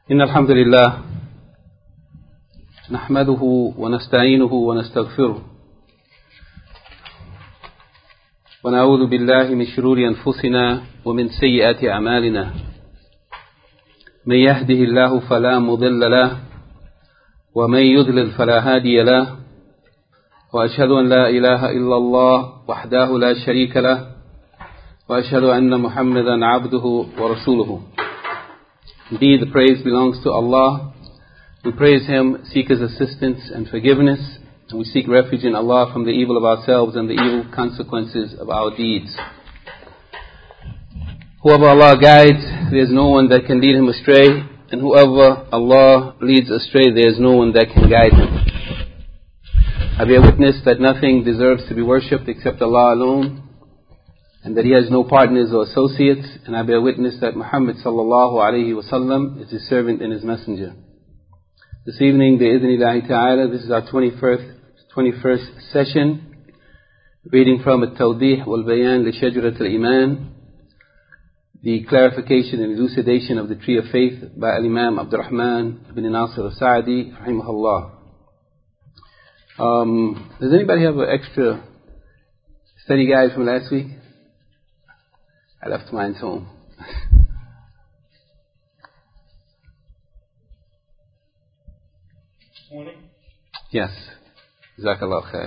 إن الحمد لله نحمده ونستعينه ونستغفره ونعوذ بالله من شرور أنفسنا ومن سيئات أعمالنا من يهده الله فلا مضل له ومن يضلل فلا هادي له وأشهد أن لا إله إلا الله وحده لا شريك له وأشهد أن محمدا عبده ورسوله. Indeed, the praise belongs to Allah. We praise Him, seek His assistance and forgiveness, and we seek refuge in Allah from the evil of ourselves and the evil consequences of our deeds. Whoever Allah guides, there is no one that can lead him astray, and whoever Allah leads astray, there is no one that can guide him. I bear witness that nothing deserves to be worshipped except Allah alone, and that He has no partners or associates, and I bear witness that Muhammad sallallahu alayhi wasallam is His servant and His messenger. This evening, bi'idhnillahi ta'ala, this is our 21st session, reading from At-Tawdih wal-Bayan li Shajarat al-Iman, the clarification and elucidation of the Tree of Faith by Al-Imam Abdurrahman ibn Nasir al-Sa'di, rahimahullah. Does anybody have an extra study guide from last week? I left mine home. Morning? Yes. Jazakallah khair.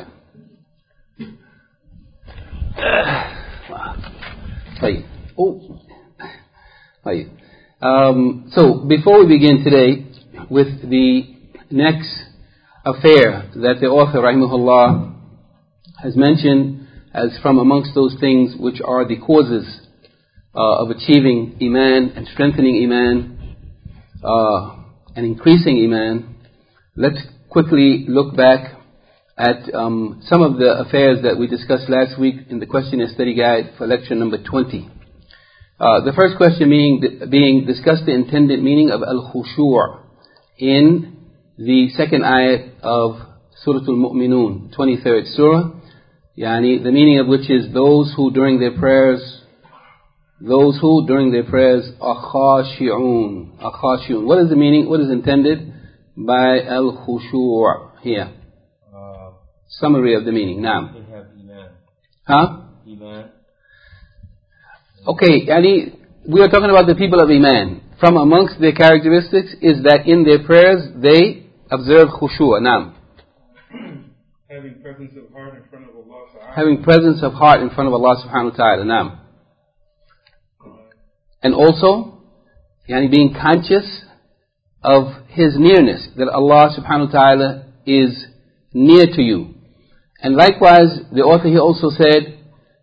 So, before we begin today with the next affair that the author, rahimahullah, has mentioned as from amongst those things which are the causes of achieving Iman and strengthening Iman and increasing Iman, let's quickly look back at some of the affairs that we discussed last week in the questionnaire study guide for lecture number 20. The first question being discuss the intended meaning of al-khushu' in the second ayat of Surah Al-Mu'minun, 23rd surah, the meaning of which is those who during their prayers are khashi'un. What is the meaning? What is intended by al-khushu' here? Summary of the meaning. Naam. They have Iman. Huh? Iman. Okay, we are talking about the people of Iman. From amongst their characteristics is that in their prayers they observe khushu'. Naam. Having presence of heart in front of Allah Ta'ala. Having presence of heart in front of Allah subhanahu wa ta'ala. Naam. And also, being conscious of His nearness, that Allah subhanahu wa ta'ala is near to you. And likewise, the author here also said,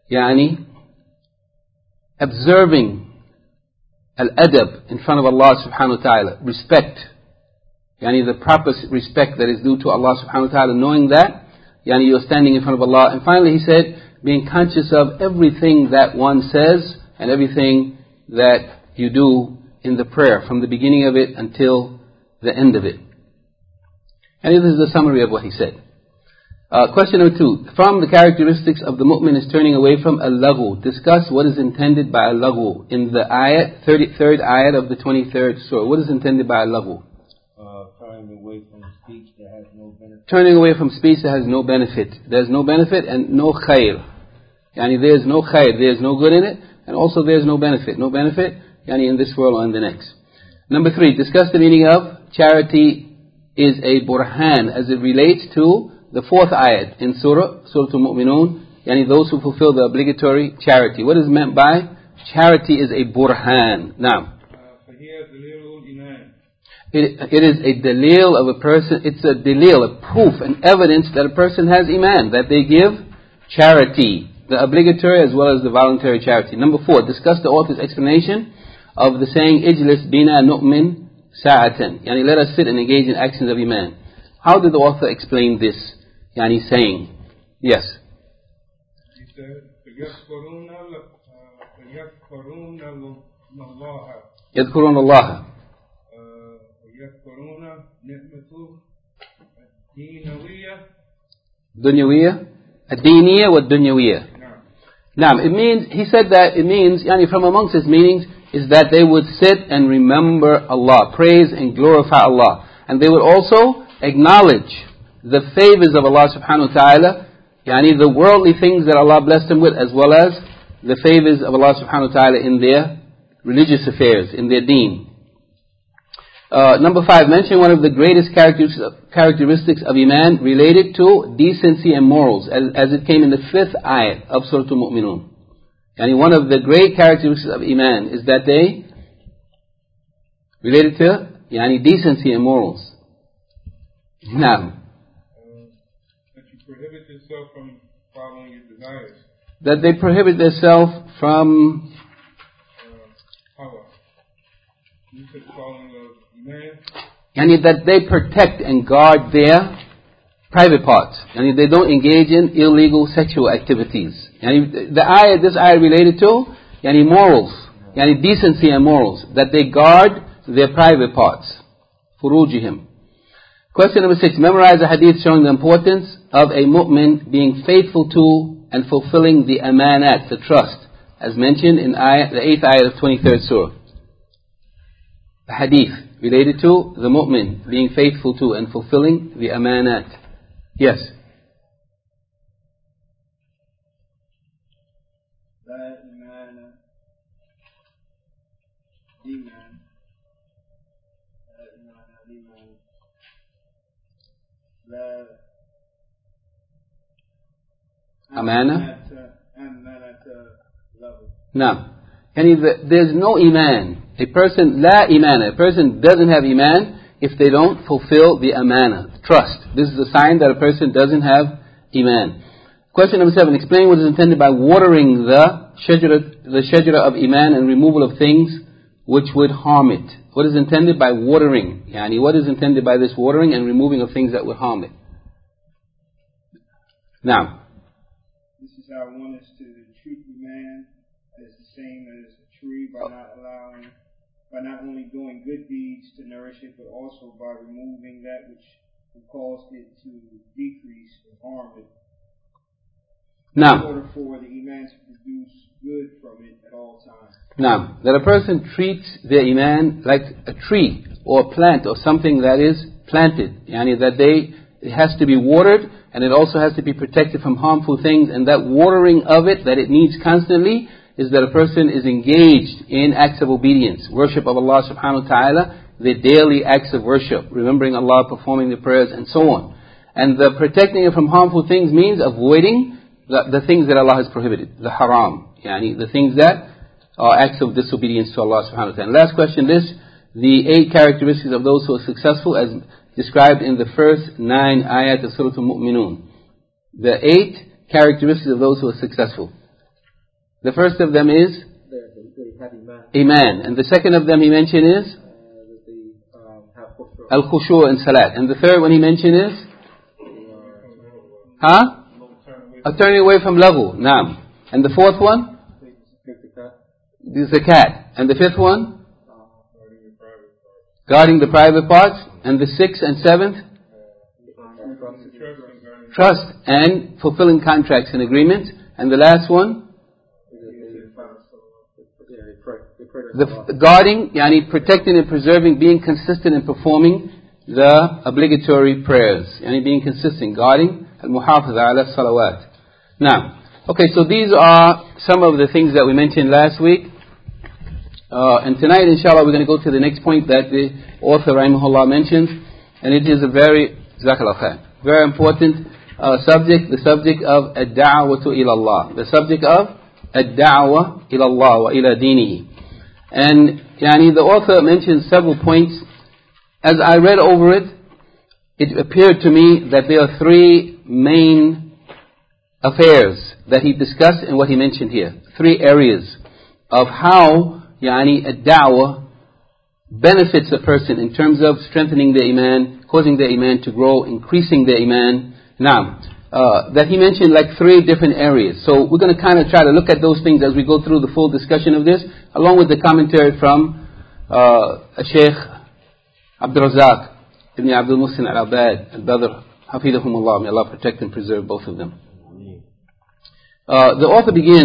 observing al-adab in front of Allah subhanahu wa ta'ala, respect, the proper respect that is due to Allah subhanahu wa ta'ala, knowing that, you're standing in front of Allah. And finally he said, being conscious of everything that one says and everything that you do in the prayer, from the beginning of it until the end of it. And this is the summary of what he said. Question number 2. From the characteristics of the mu'min is turning away from al-laghu. Discuss what is intended by al-laghu. In the ayat, 33rd ayat of the 23rd surah. What is intended by al-laghu? Turning away from speech that has no benefit. Turning away from speech that has no benefit. There's no benefit and no khair. There's no khair, there's no good in it, and also there's no benefit. No benefit, in this world or in the next. Number 3, discuss the meaning of charity is a burhan as it relates to the 4th ayat in Surah Al-Mu'minun, those who fulfill the obligatory charity. What is meant by charity is a burhan. Now, it is a dalil of a person, it's a dalil, a proof, an evidence that a person has iman, that they give charity, the obligatory as well as the voluntary charity. Number 4, discuss the author's explanation of the saying, Ijlis bina nu'min sa'atan. Let us sit and engage in actions of iman. How did the author explain this saying? Yes. He said, يَذْكُرُونَ اللَّهَ يذكرون الله يذكرون نعمته الدينوية الدنيوية الدينية والدنيوية. Now, it means, he said that it means, from amongst its meanings, is that they would sit and remember Allah, praise and glorify Allah. And they would also acknowledge the favors of Allah subhanahu wa ta'ala, yani the worldly things that Allah blessed them with, as well as the favors of Allah subhanahu wa ta'ala in their religious affairs, in their deen. Number 5, mention one of the greatest characteristics of Iman related to decency and morals, as it came in the 5th ayat of Surah Al-Mu'minun. And one of the great characteristics of Iman is that they related to decency and morals. Now, that you prohibit yourself from following your desires. That they prohibit themselves from Hawa. You said following of Iman. That they protect and guard their private parts. They don't engage in illegal sexual activities. This ayah related to morals, decency and morals, that they guard their private parts. Furujihim. Question number 6. Memorize a hadith showing the importance of a mu'min being faithful to and fulfilling the amanat, the trust, as mentioned in the 8th ayah of 23rd surah. A hadith related to the mu'min being faithful to and fulfilling the amanat. Yes. La imana liman. La imana liman. La Amana. Amanata lahu. Now, there's no iman. A person, la imana, a person doesn't have iman if they don't fulfill the amana, trust. This is a sign that a person doesn't have iman. Question number 7. Explain what is intended by watering the shajara of iman and removal of things which would harm it. What is intended by watering? What is intended by this watering and removing of things that would harm it? Now. This is how one is to treat the man as the same as a tree by not only doing good deeds to nourish it, but also by removing that which would cause it to decrease or harm it. Now, in order for the iman to produce good from it at all times. Now, that a person treats their iman like a tree or a plant or something that is planted. It has to be watered, and it also has to be protected from harmful things, and that watering of it that it needs constantly is that a person is engaged in acts of obedience, worship of Allah subhanahu wa ta'ala, the daily acts of worship, remembering Allah, performing the prayers, and so on. And the protecting it from harmful things means avoiding the things that Allah has prohibited, the haram, the things that are acts of disobedience to Allah subhanahu wa ta'ala. And last question, the 8 characteristics of those who are successful as described in the first 9 ayat of Surah Al-Mu'minun. The 8 characteristics of those who are successful. The first of them is Iman. And the second of them he mentioned is Al-Khushu' and Salat. And the third one he mentioned is turning away from laghu. Naam. And the fourth one? The zakat. And the fifth one? Guarding the private parts. And the 6th and 7th? Trust and fulfilling contracts and agreements. And the last one? The guarding, protecting and preserving, being consistent in performing the obligatory prayers. Being consistent, guarding al-muhafaza ala salawat. Now, okay, so these are some of the things that we mentioned last week. And tonight, inshallah, we're going to go to the next point that the author, rahimahullah, mentions. And it is a very important subject, the subject of ad-da'watu ila Allah. The subject of ad-da'wa ila Allah wa ila dinihi. And the author mentions several points. As I read over it, it appeared to me that there are 3 main affairs that he discussed in what he mentioned here. 3 areas of how ad-da'wah benefits a person in terms of strengthening their iman, causing their iman to grow, increasing their iman. Now, that he mentioned like 3 different areas. So we're going to kind of try to look at those things as we go through the full discussion of this, along with the commentary from Shaykh Abdul Razak Ibn Abdul Muhsin Al-Abad Al-Badr, Hafidhahumullah. May Allah protect and preserve both of them. The author begins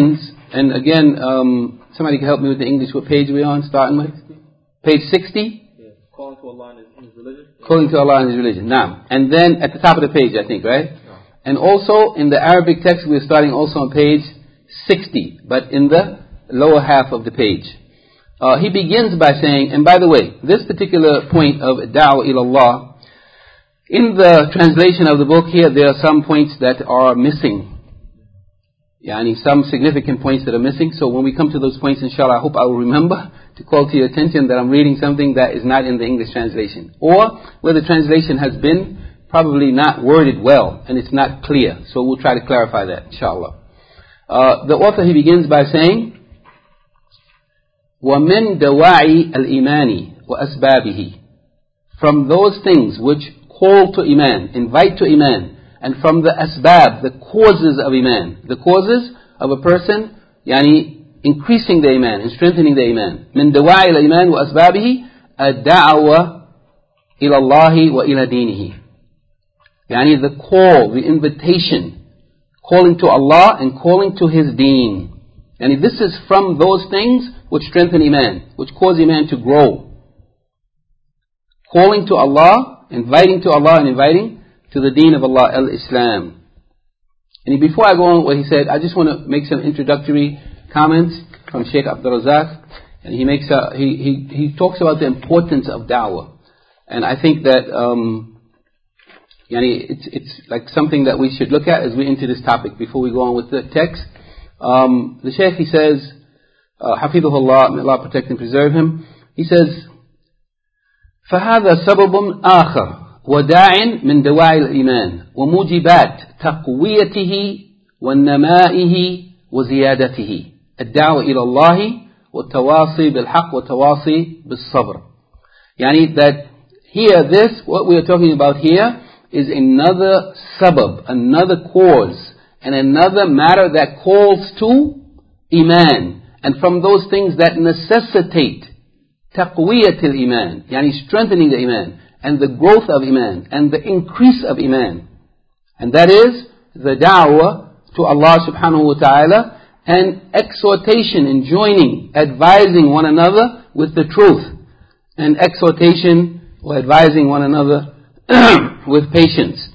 And again, somebody can help me with the English. What page are we on, starting with? Page 60? Yeah. Calling to Allah in His religion. Calling to Allah in His religion. Now, and then at the top of the page, I think, right? Yeah. And also, in the Arabic text, we're starting also on page 60, but in the lower half of the page. He begins by saying, and by the way, this particular point of da'wah ilallah, in the translation of the book here, there are some points that are missing. Some significant points that are missing. So when we come to those points, inshallah, I hope I will remember to call to your attention that I'm reading something that is not in the English translation. Or where the translation has been probably not worded well and it's not clear. So we'll try to clarify that, inshallah. The author, he begins by saying, وَمِن دَوَاعِي الْإِيمَانِ وَأَسْبَابِهِ. From those things which call to Iman, invite to Iman, and from the asbab, the causes of Iman, the causes of a person, increasing the Iman and strengthening the Iman. من دواعي الإيمان وأسبابه الدعوة إلى الله وإلى دينه. The call, the invitation, calling to Allah and calling to His deen. This is from those things which strengthen Iman, which cause Iman to grow. Calling to Allah, inviting to Allah and inviting to the deen of Allah, al-Islam. And before I go on what he said, I just want to make some introductory comments from Sheikh Abdul Razak. And he talks about the importance of da'wah. And I think that it's like something that we should look at as we enter this topic before we go on with the text. The Sheikh, he says, Hafidhullah, may Allah protect and preserve him. He says, فَهَذَا سَبَبٌ آخَرٌ وداع من دواعي الإيمان وموجبات تقويته ونمائه وزيادته الدعوة إلى الله والتواصي بالحق والتواصي بالصبر. That here, what we are talking about here is another sabab, another cause, and another matter that calls to Iman. And from those things that necessitate تقوية الإيمان, strengthening the Iman, and the growth of Iman, and the increase of Iman. And that is the da'wah to Allah subhanahu wa ta'ala, and exhortation and joining, advising one another with the truth, and exhortation or advising one another with patience.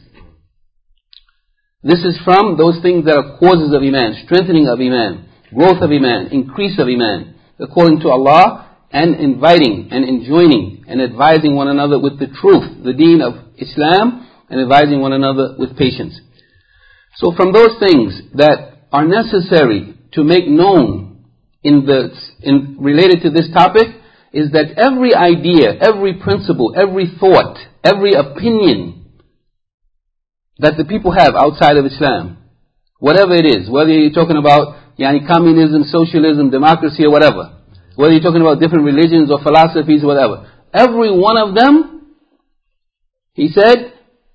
This is from those things that are causes of Iman, strengthening of Iman, growth of Iman, increase of Iman, according to Allah, and inviting and enjoining and advising one another with the truth, the deen of Islam, and advising one another with patience. So from those things that are necessary to make known related to this topic is that every idea, every principle, every thought, every opinion that the people have outside of Islam, whatever it is, whether you're talking about communism, socialism, democracy, or whatever, whether you're talking about different religions or philosophies or whatever, every one of them, he said,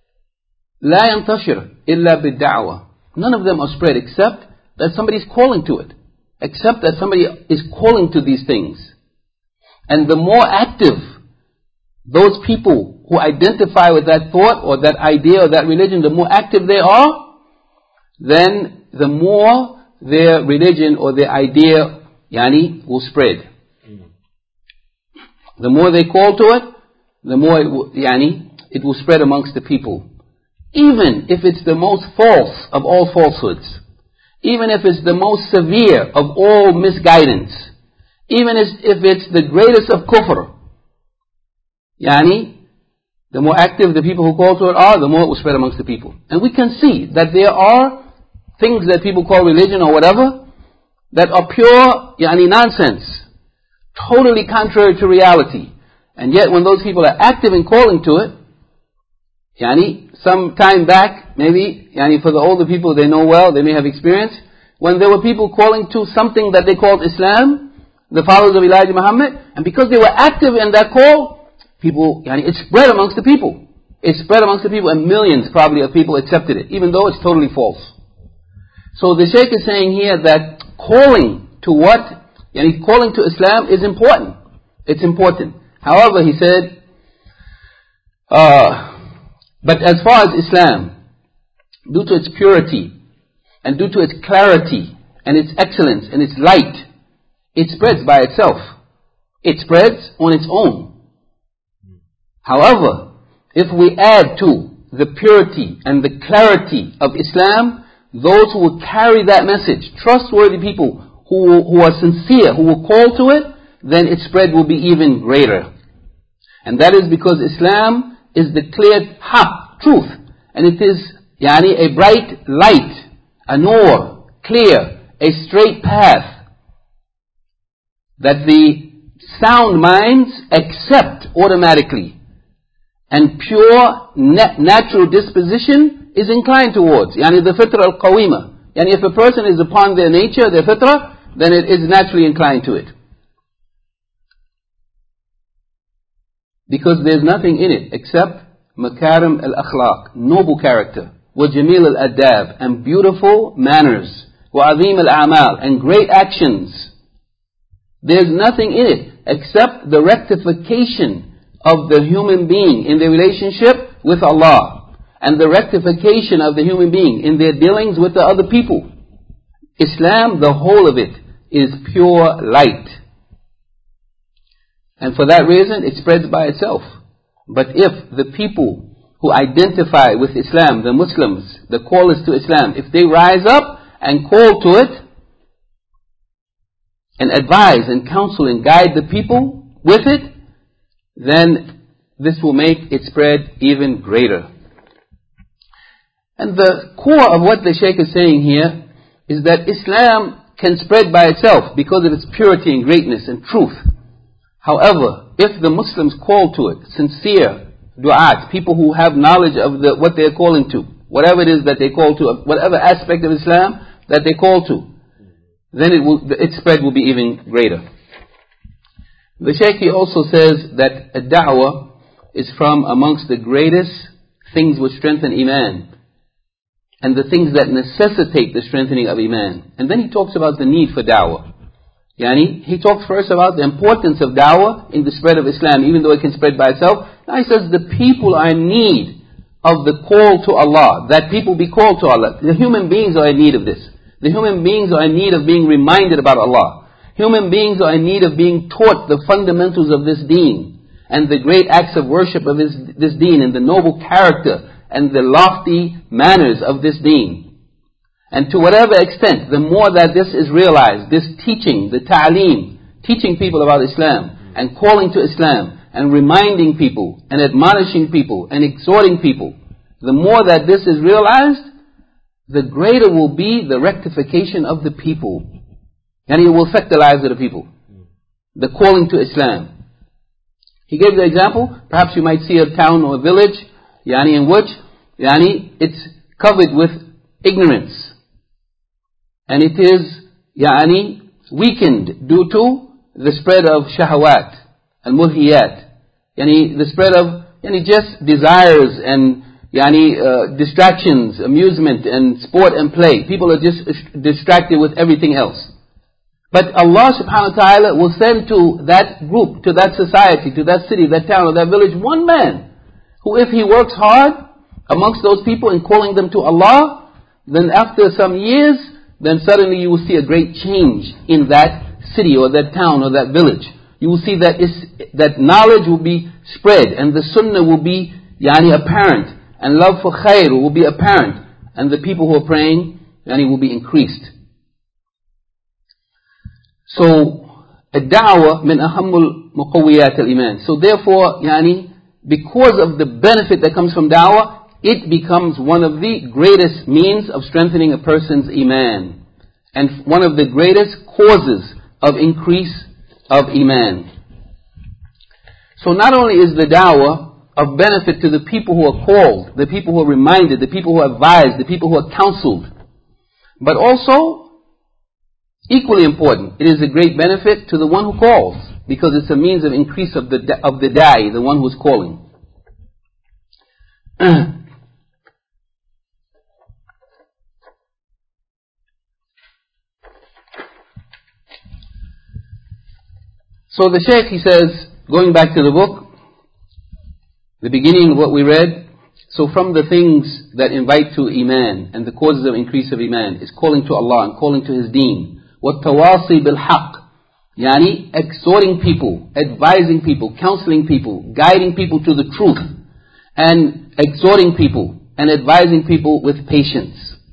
لا ينتشر إلا بالدعوة. None of them are spread except that somebody is calling to it, except that somebody is calling to these things. And the more active those people who identify with that thought or that idea or that religion, the more active they are, then the more their religion or their idea will spread. The more they call to it, the more it will spread amongst the people. Even if it's the most false of all falsehoods, even if it's the most severe of all misguidance, even if it's the greatest of kufr, the more active the people who call to it are, the more it will spread amongst the people. And we can see that there are things that people call religion or whatever that are pure nonsense, totally contrary to reality. And yet when those people are active in calling to it, some time back, maybe, for the older people they know well, they may have experienced, when there were people calling to something that they called Islam, the followers of Elijah Muhammad, and because they were active in that call, people, it spread amongst the people. It spread amongst the people, and millions probably of people accepted it, even though it's totally false. So the Shaykh is saying here that calling to calling to Islam is important. It's important. However, he said, but as far as Islam, due to its purity, and due to its clarity, and its excellence and its light, it spreads by itself. It spreads on its own. However, if we add to the purity and the clarity of Islam, those who will carry that message, trustworthy people who are sincere, who will call to it, then its spread will be even greater. And that is because Islam is the clear haqq, truth. And it is a bright light, a nur, clear, a straight path that the sound minds accept automatically. And pure natural disposition is inclined towards. The fitra al-qawima. If a person is upon their nature, their fitra, then it is naturally inclined to it. Because there's nothing in it except makarim al-akhlaq, noble character, wa jamil al-adab, and beautiful manners, wa azim al-a'mal, and great actions. There's nothing in it except the rectification of the human being in their relationship with Allah, and the rectification of the human being in their dealings with the other people. Islam, the whole of it, is pure light. And for that reason, it spreads by itself. But if the people who identify with Islam, the Muslims, the callers to Islam, if they rise up and call to it, and advise and counsel and guide the people with it, then this will make it spread even greater. And the core of what the Shaykh is saying here is that Islam can spread by itself because of its purity and greatness and truth. However, if the Muslims call to it, sincere du'at, people who have knowledge of what they are calling to, whatever it is that they call to, whatever aspect of Islam that they call to, then its spread will be even greater. The Shaykh also says that a da'wah is from amongst the greatest things which strengthen Iman, and the things that necessitate the strengthening of Iman. And then he talks about the need for da'wah. He talks first about the importance of da'wah in the spread of Islam, even though it can spread by itself. Now he says the people are in need of the call to Allah, that people be called to Allah. The human beings are in need of this. The human beings are in need of being reminded about Allah. Human beings are in need of being taught the fundamentals of this deen, and the great acts of worship of this deen, and the noble character and the lofty manners of this deen. And to whatever extent, the more that this is realized, this teaching, the ta'aleem, teaching people about Islam, and calling to Islam, and reminding people, and admonishing people, and exhorting people, the more that this is realized, the greater will be the rectification of the people. And it will affect the lives of the people. The calling to Islam. He gave the example, perhaps you might see a town or a village, in which, it's covered with ignorance. And it is, weakened due to the spread of shahawat, al-mulhiyat. The spread of, just desires and, distractions, amusement and sport and play. People are just distracted with everything else. But Allah subhanahu wa ta'ala will send to that group, to that society, to that city, that town or that village, one man, who if he works hard amongst those people in calling them to Allah, then after some years, then suddenly you will see a great change in that city or that town or that village. You will see that that knowledge will be spread, and the sunnah will be apparent, and love for khair will be apparent, and the people who are praying will be increased. So, ad-da'wah min ahammul muqawiyat al-iman. So therefore, because of the benefit that comes from da'wah, it becomes one of the greatest means of strengthening a person's iman, and one of the greatest causes of increase of iman. So not only is the da'wah of benefit to the people who are called, the people who are reminded, the people who are advised, the people who are counseled, but also, equally important, it is a great benefit to the one who calls, because it's a means of increase of the da'i, the one who is calling. So the Shaykh, he says, going back to the book, the beginning of what we read, So from the things that invite to Iman and the causes of increase of Iman is calling to Allah and calling to His deen. وَالتَّوَاصِي بِالْحَقِّ, yani exhorting people, advising people, counseling people, guiding people to the truth, and exhorting people and advising people with patience.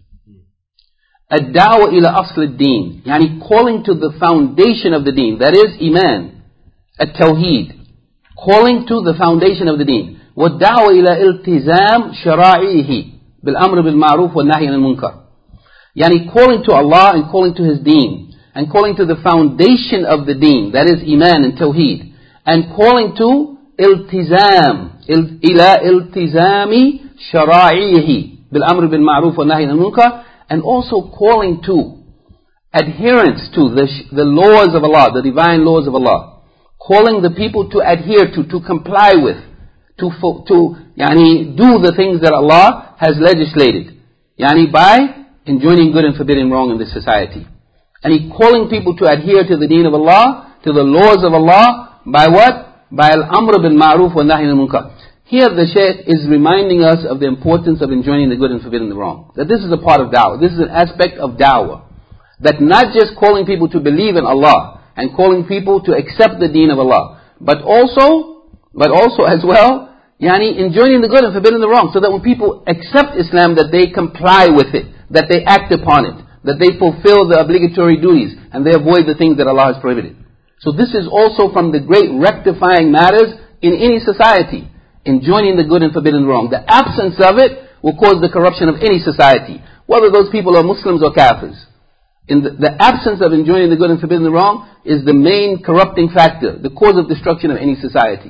الدعوة إلى أصل الدين, yani calling to the foundation of the deen, that is Iman, التوحيد, calling to the foundation of the deen. والدعوة إلى التزام شرائعه بالأمر بالمعروف والنهي عن المنكر, yani calling to Allah and calling to His deen, and calling to the foundation of the deen, that is Iman and Tawheed, and calling to التزام إلى التزام شرائعه بالأمر بالمعروف والنهي عن المنكر, and also calling to adherence to the laws of Allah, the divine laws of Allah, calling the people to adhere to comply with, to yani do the things that Allah has legislated, yani by enjoining good and forbidding wrong in this society. And He calling people to adhere to the deen of Allah, to the laws of Allah, by what? By al-amr bil ma'ruf wa nahy anil munkar. Here the Shaykh is reminding us of the importance of enjoining the good and forbidding the wrong. That this is a part of da'wah. This is an aspect of da'wah. That not just calling people to believe in Allah and calling people to accept the deen of Allah, but also as well, yani enjoining the good and forbidding the wrong, so that when people accept Islam, that they comply with it, that they act upon it, that they fulfill the obligatory duties, and they avoid the things that Allah has prohibited. So this is also from the great rectifying matters in any society. Enjoining the good and forbidding the wrong. The absence of it will cause the corruption of any society, whether those people are Muslims or Kafirs. In the absence of enjoining the good and forbidding the wrong is the main corrupting factor, the cause of destruction of any society.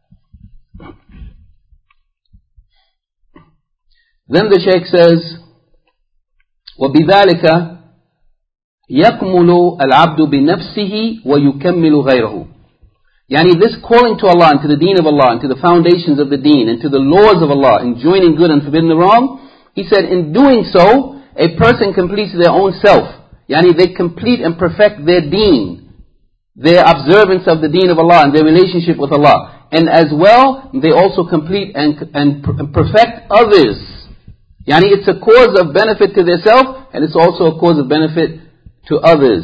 Then the Shaykh says, وَبِذَلِكَ يَكْمُلُ الْعَبْدُ بِنَفْسِهِ وَيُكَمِّلُ غَيْرَهُ. Yani this calling to Allah and to the deen of Allah and to the foundations of the deen and to the laws of Allah, enjoining good and forbidding the wrong, he said in doing so, a person completes their own self. Yani they complete and perfect their deen, their observance of the deen of Allah and their relationship with Allah. And as well, they also complete and perfect others. Yani it's a cause of benefit to their self, and it's also a cause of benefit to others.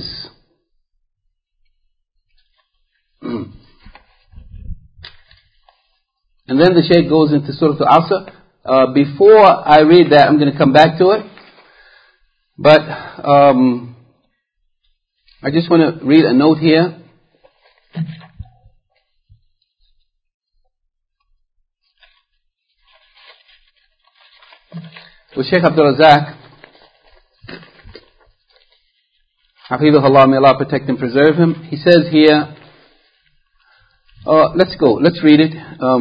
And then the Shaykh goes into Surah Al-Asr. Before I read that, I'm going to come back to it. But I just want to read a note here. With Shaykh Abdul Razak, Hafidhullah, may Allah protect and preserve him. He says here, let's read it.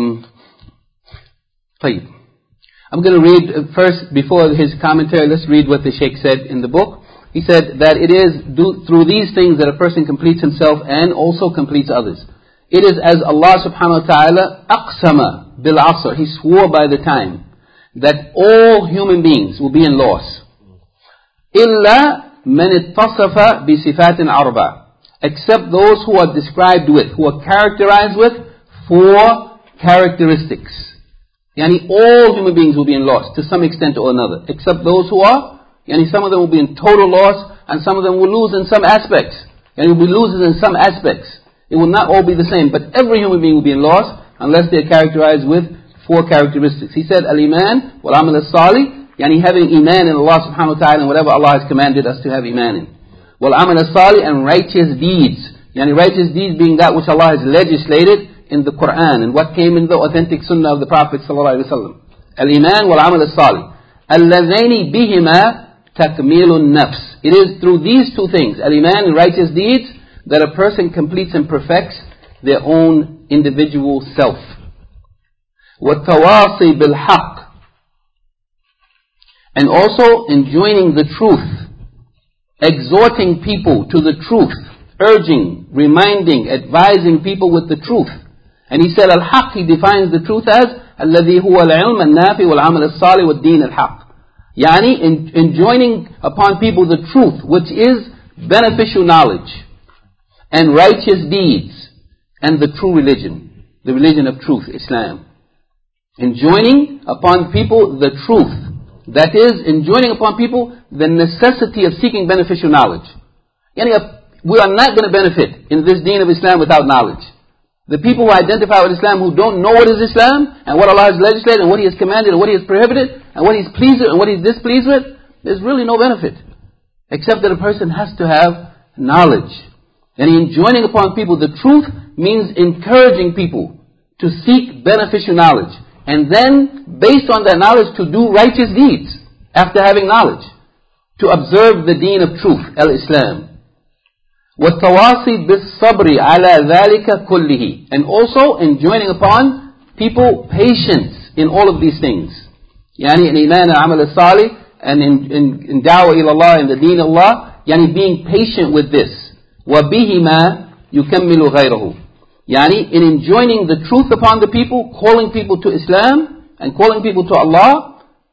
I'm going to read first, before his commentary, let's read what the Shaykh said in the book. He said that it is through these things that a person completes himself and also completes others. It is as Allah subhanahu wa ta'ala aqsama bil asr, He swore by the time, that all human beings will be in loss. إِلَّا مَنِ اتَّصَفَ بِصِفَاتٍ أَرْبَعٍ, except those who are described with, who are characterized with 4 characteristics. Yani all human beings will be in loss to some extent or another, except those who are, yani some of them will be in total loss, and some of them will lose in some aspects. And will be losers in some aspects. It will not all be the same, but every human being will be in loss unless they are characterized with 4 characteristics. He said, Al-Iman wal-Amal as-Salih, yani having Iman in Allah subhanahu wa ta'ala and whatever Allah has commanded us to have Iman in. Wal-Amal as-Salih, and righteous deeds. Yani righteous deeds being that which Allah has legislated in the Quran and what came in the authentic Sunnah of the Prophet sallallahu alaihi wasallam. Al-Iman wal-Amal as-Salih. Al-Ladhaini bihima takmilun nafs. It is through these 2 things, Al-Iman and righteous deeds, that a person completes and perfects their own individual self. وَالتَّوَاصِي بِالْحَقِّ, and also enjoining the truth, exhorting people to the truth, urging, reminding, advising people with the truth. And he said al-haq, he defines the truth as الَّذِي هُوَ الْعِلْمَ النَّافِي وَالْعَمَلَ الصَّالِحِ وَالدِّينَ الْحَقِّ. Yani enjoining upon people the truth, which is beneficial knowledge, and righteous deeds, and the true religion, the religion of truth, Islam. Enjoining upon people the truth. That is, enjoining upon people the necessity of seeking beneficial knowledge. We are not going to benefit in this deen of Islam without knowledge. The people who identify with Islam who don't know what is Islam and what Allah has legislated and what He has commanded and what He has prohibited and what He's pleased with and what He's displeased with, there's really no benefit. Except that a person has to have knowledge. And enjoining upon people the truth means encouraging people to seek beneficial knowledge. And then, based on that knowledge, to do righteous deeds after having knowledge. To observe the deen of truth, al-Islam. وَالتَّوَاصِي بِالصَّبْرِ عَلَى ذَلِكَ كُلِّهِ. And also enjoining upon people patience in all of these things. Yani in iman and amal as-salih, and in da'wah ila Allah, in the deen of Allah, yani being patient with this. وَبِهِمَا يُكَمِّلُ غَيْرَهُ. Yani in enjoining the truth upon the people, calling people to Islam, and calling people to Allah,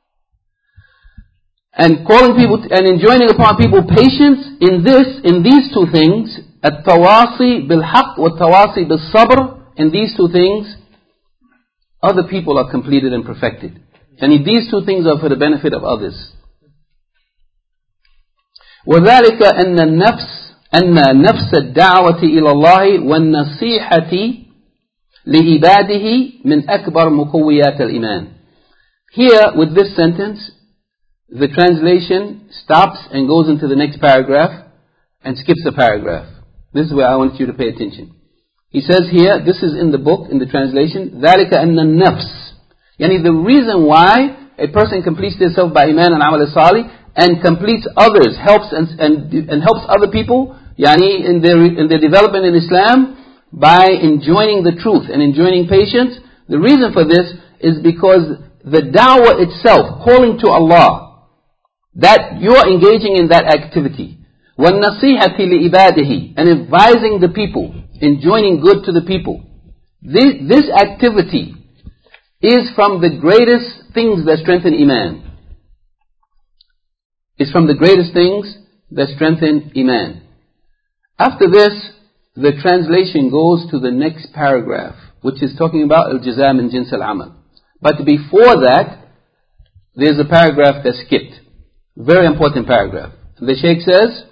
and calling people and enjoining upon people patience in these two things, at-tawasi bil-haq wa-tawasi bil-sabr, in these two things, other people are completed and perfected. And these two things are for the benefit of others. وَذَلِكَ أَنَّ نَفْسَ الدَّعْوَةِ إِلَى اللَّهِ وَالنَّصِيحَةِ لِعِبَادِهِ مِنْ أَكْبَرْ مُقَوِّيَاتِ الْإِيمَانِ. Here, with this sentence, the translation stops and goes into the next paragraph and skips a paragraph. This is where I want you to pay attention. He says here, this is in the book, in the translation, ذَلِكَ أَنَّ النَّفْسِ. Yani the reason why a person completes himself by iman and amal as-salih and completes others, helps and helps other people, yani in their development in Islam by enjoining the truth and enjoining patience. The reason for this is because the da'wah itself, calling to Allah, that you're engaging in that activity. وَالنَّصِيحَةِ لِعِبَادِهِ, and advising the people, enjoining good to the people. This activity is from the greatest things that strengthen Iman. It's from the greatest things that strengthen Iman. After this, the translation goes to the next paragraph, which is talking about al-jaza min jins al-amal. But before that, there's a paragraph that's skipped. Very important paragraph. The Shaykh says,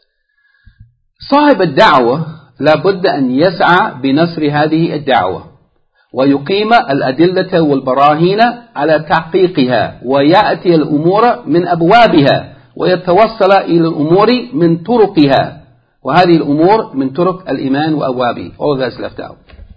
صاحب الدعوة لابد أن يسعى بنصر هذه الدعوة ويقيم الأدلة والبراهين على تحقيقها ويأتي الأمور من أبوابها ويتوصل إلى الأمور من طرقها وهذه الأمور من طرق الإيمان وأبوابه. All of that's left out.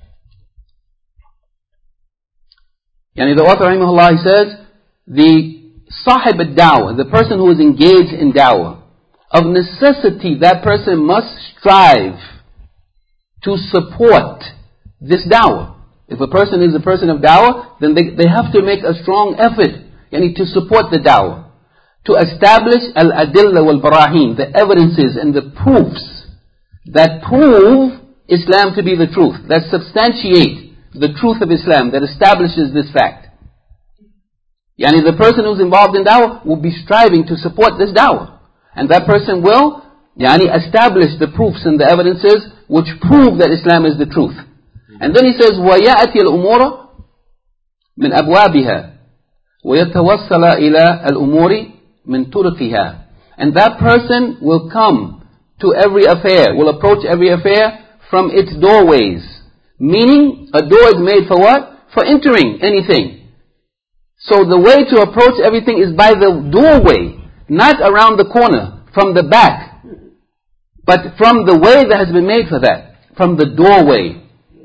يعني the author rahimahullah, he says, the Sahib al-Dawah, the person who is engaged in da'wah, of necessity that person must strive to support this da'wah. If a person is a person of da'wah, then they have to make a strong effort to support the da'wah, to establish al-adilla wal-barahin, the evidences and the proofs that prove Islam to be the truth, that substantiate the truth of Islam, that establishes this fact. Yani the person who's involved in da'wah will be striving to support this da'wah. And that person will establish the proofs and the evidences which prove that Islam is the truth. And then he says, وَيَأْتِي الْأُمُورَ مِنْ أَبْوَابِهَا وَيَتَوَصَّلَ إِلَى الْأُمُورِ مِنْ طُرُقِهَا. And that person will come to every affair, will approach every affair from its doorways. Meaning, a door is made for what? For entering anything. So the way to approach everything is by the doorway, not around the corner, from the back, but from the way that has been made for that, from the doorway.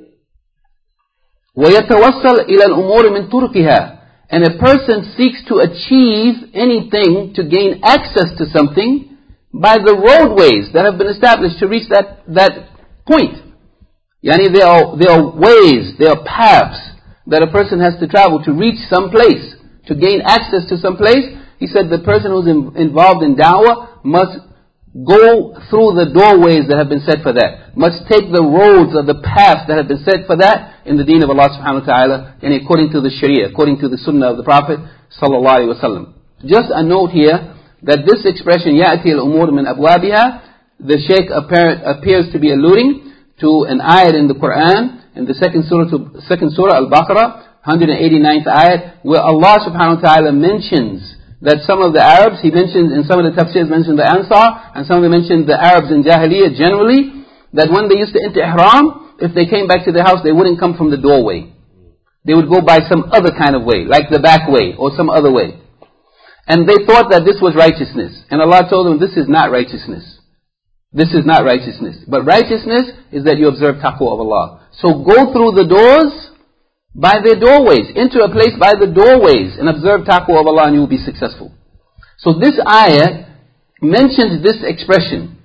وَيَتَوَصَّلْ إِلَى الْأُمُورِ مِنْ طُرُقِهَا. And a person seeks to achieve anything, to gain access to something, by the roadways that have been established to reach that point. Yani there are ways, there are paths that a person has to travel to reach some place, to gain access to some place. He said the person who's involved in da'wah must go through the doorways that have been set for that, must take the roads or the paths that have been set for that in the deen of Allah subhanahu wa ta'ala, and according to the sharia, according to the sunnah of the Prophet sallallahu alaihi wasallam. Just a note here, that this expression, يَأْتِي الْأُمُورِ مِنْ أَبْوَابِهَا, the Shaykh appears to be alluding to an ayat in the Quran, in the second surah Al-Baqarah, 189th ayat, where Allah subhanahu wa ta'ala mentions that some of the Arabs, He mentioned in some of the tafsirs mentioned the Ansar, and some of them mentioned the Arabs in Jahiliyyah generally, that when they used to enter Ihram, if they came back to their house, they wouldn't come from the doorway. They would go by some other kind of way, like the back way, or some other way. And they thought that this was righteousness. And Allah told them, this is not righteousness. This is not righteousness. But righteousness is that you observe taqwa of Allah. So go through the doors by their doorways. Enter a place by the doorways and observe taqwa of Allah, and you will be successful. So this ayah mentions this expression.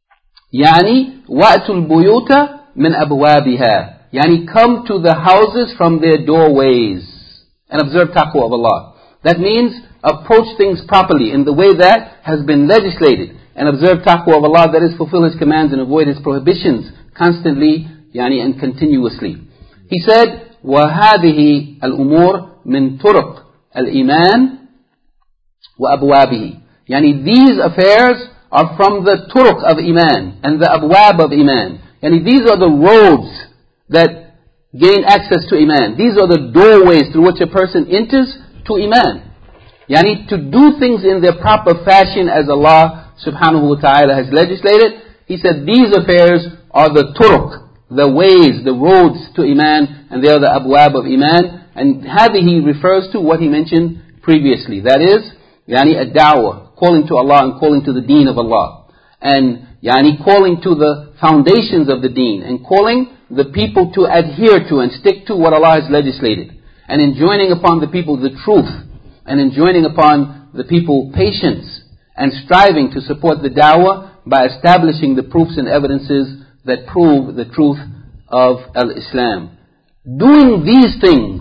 Yani wa'tul buyuta min abwabiha. Yani come to the houses from their doorways and observe taqwa of Allah. That means approach things properly in the way that has been legislated, and observe taqwa of Allah, that is fulfill His commands and avoid His prohibitions constantly, yani and continuously. He said, وَهَذِهِ الْأُمُورِ مِنْ طُرُقِ الْإِيمَانِ وَأَبْوَابِهِ. Yani these affairs are from the turuq of Iman and the abwab of Iman. Yani these are the roads that gain access to Iman. These are the doorways through which a person enters to Iman. Yani to do things in their proper fashion as Allah subhanahu wa ta'ala has legislated. He said these affairs are the turuq, the ways, the roads to Iman, and they are the abwab of Iman. And hadihi refers to what he mentioned previously. That is, yani a da'wah, calling to Allah and calling to the deen of Allah. And yani calling to the foundations of the deen, and calling the people to adhere to and stick to what Allah has legislated, and enjoining upon the people the truth, and enjoining upon the people patience, and striving to support the da'wah by establishing the proofs and evidences that prove the truth of al-Islam. Doing these things,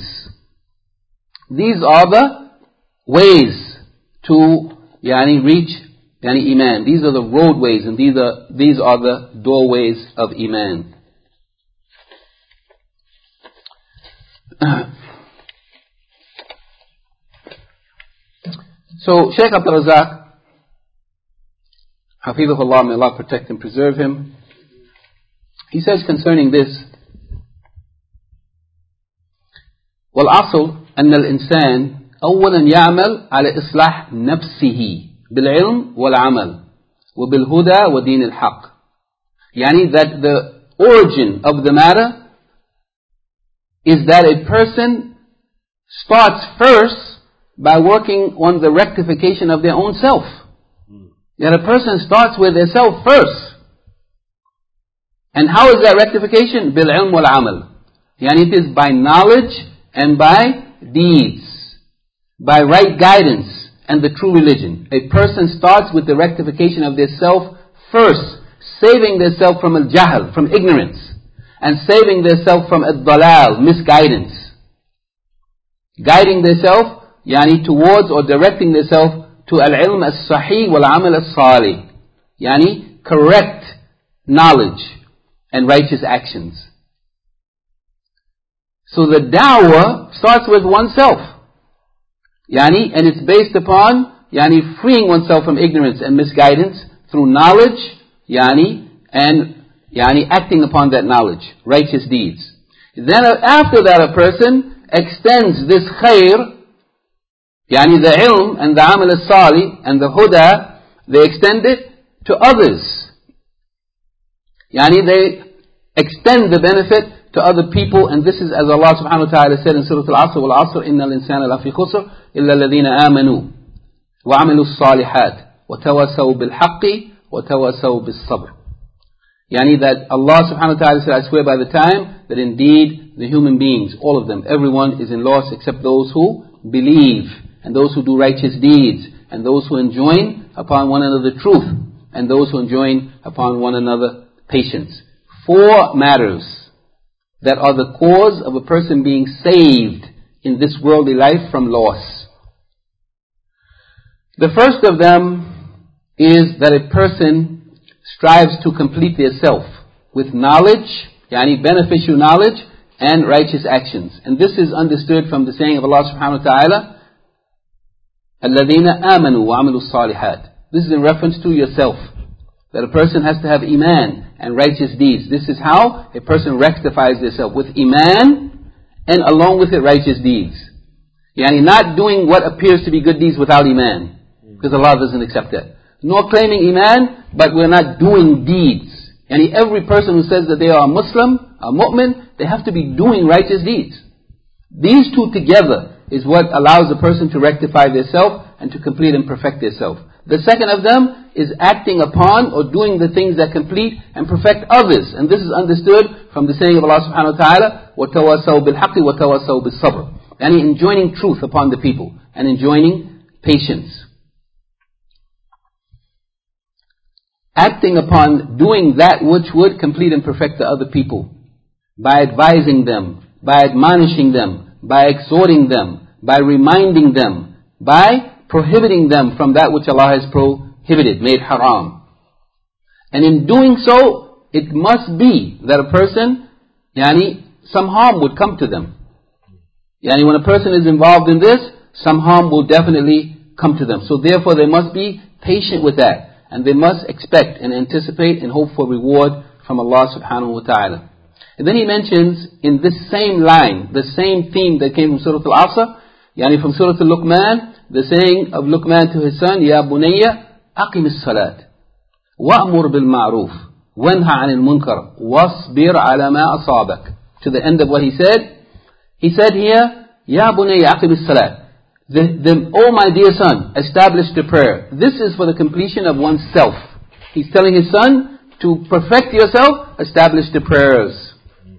these are the ways to reach Iman. These are the roadways, and these are the doorways of Iman. So Shaykh Abdul Razak, Hafidhullah, may Allah protect and preserve him, he says concerning this, وَالْأَصْلُ أَنَّ الْإِنسَانِ أَوَّلًا يَعْمَلْ عَلى إِصْلَاحِ نَفْسِهِ بِالْعِلْمِ وَالْعَمَلِ وَبِالْهُدَى وَدِينِ الْحَقِّ. Yani that the origin of the matter is that a person starts first by working on the rectification of their own self. That a person starts with their self first. And how is that rectification? بِالْعِلْمِ وَالْعَمَلِ. Yani it is by knowledge and by deeds, by right guidance and the true religion. A person starts with the rectification of their self first, saving their self from al-jahl, from ignorance, and saving their self from al-dalal, misguidance. Guiding their self, yani towards or directing their self to al-ilm as-sahih wal-amal as-salih. Yani correct knowledge and righteous actions. So the da'wah starts with oneself. Yani, and it's based upon freeing oneself from ignorance and misguidance through knowledge, and acting upon that knowledge, righteous deeds. Then after that a person extends this khair, the ilm and the amal as-salih and the huda, they extend it to others. They extend the benefit to other people, and this is as Allah subhanahu wa ta'ala said in Surah Al-Asr, وَالْعَصْرِ إِنَّ الْإِنسَانَ لَفِي خُسْرٍ إِلَّا الَّذِينَ آمَنُوا وَعَمِلُوا الصَّالِحَاتِ وَتَوَاسَوْا بِالْحَقِّ وَتَوَاسَوْا بِالصَّبْرِ. That Allah subhanahu wa ta'ala said, I swear by the time that indeed the human beings, all of them, everyone is in loss except those who believe, and those who do righteous deeds, and those who enjoin upon one another truth, and those who enjoin upon one another patience. 4 matters that are the cause of a person being saved in this worldly life from loss. The first of them is that a person strives to complete their self with knowledge, beneficial knowledge, and righteous actions. And this is understood from the saying of Allah subhanahu wa ta'ala, الَّذِينَ آمَنُوا وَعَمِلُوا الصَّالِحَاتِ. This is in reference to yourself. That a person has to have Iman and righteous deeds. This is how a person rectifies himself, with Iman and along with it righteous deeds. Yani not doing what appears to be good deeds without iman, because Allah doesn't accept that. Nor claiming iman, but we're not doing deeds. Yani every person who says that they are a Muslim, a mu'min, they have to be doing righteous deeds. These two together is what allows a person to rectify their self and to complete and perfect their self. The second of them is acting upon or doing the things that complete and perfect others. And this is understood from the saying of Allah subhanahu wa ta'ala, وَتَوَاسَوْا بِالْحَقِّ وَتَوَاسَوْا بِالصَّبْرِ. And enjoining truth upon the people and enjoining patience. Acting upon doing that which would complete and perfect the other people. By advising them, by admonishing them, by exhorting them, by reminding them, by prohibiting them from that which Allah has prohibited, made haram. And in doing so, it must be that a person, some harm would come to them. When a person is involved in this, some harm will definitely come to them. So therefore they must be patient with that. And they must expect and anticipate and hope for reward from Allah subhanahu wa ta'ala. And then he mentions in this same line, the same theme that came from Surah Al-Asr, from Surah Al-Luqman, the saying of Luqman to his son, Ya bunayya, aqim as-salat, wa'mur bil-ma'ruf, wanha 'anil munkar, wasbir 'ala ma asabak. To the end of what he said. He said here, Ya bunayya, aqim as-salat. Oh my dear son, establish the prayer. This is for the completion of oneself. He's telling his son, to perfect yourself, establish the prayers.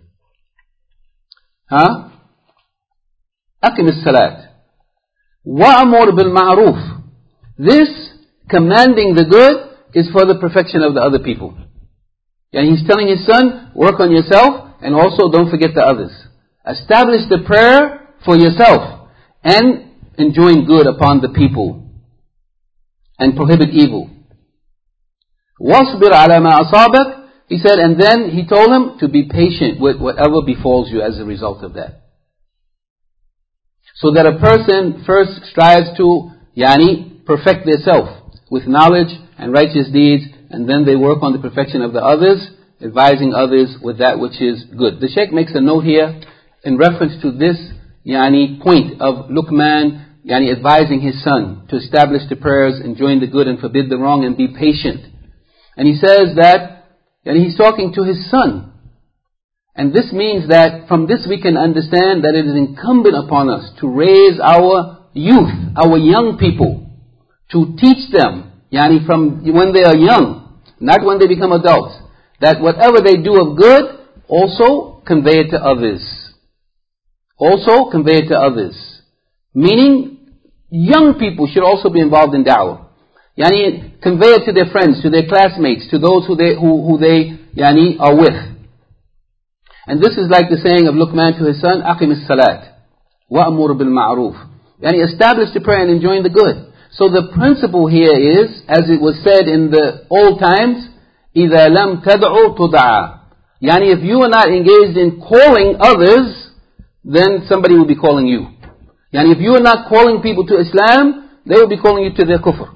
Aqim as-salat. Wa'amur bil-ma'ruf. This, commanding the good, is for the perfection of the other people. And he's telling his son, work on yourself, and also don't forget the others. Establish the prayer for yourself, and enjoin good upon the people, and prohibit evil. Wasbir ala ma asabak. He said, and then he told him to be patient with whatever befalls you as a result of that. So that a person first strives to, perfect their self with knowledge and righteous deeds, and then they work on the perfection of the others, advising others with that which is good. The Shaykh makes a note here in reference to this, point of Luqman, advising his son to establish the prayers, enjoin the good and forbid the wrong, and be patient. And he says that, he's talking to his son. And this means that from this we can understand that it is incumbent upon us to raise our youth, our young people, to teach them, from when they are young, not when they become adults, that whatever they do of good, also convey it to others. Also convey it to others. Meaning, young people should also be involved in da'wah. Convey it to their friends, to their classmates, to those who they are with. And this is like the saying of Luqman to his son, Aqim as-salat, wa'amur bil-ma'ruf. Establish the prayer and enjoin the good. So the principle here is, as it was said in the old times, إِذَا لَمْ تَدْعُ تُدْعَى. If you are not engaged in calling others, then somebody will be calling you. If you are not calling people to Islam, they will be calling you to their kufr.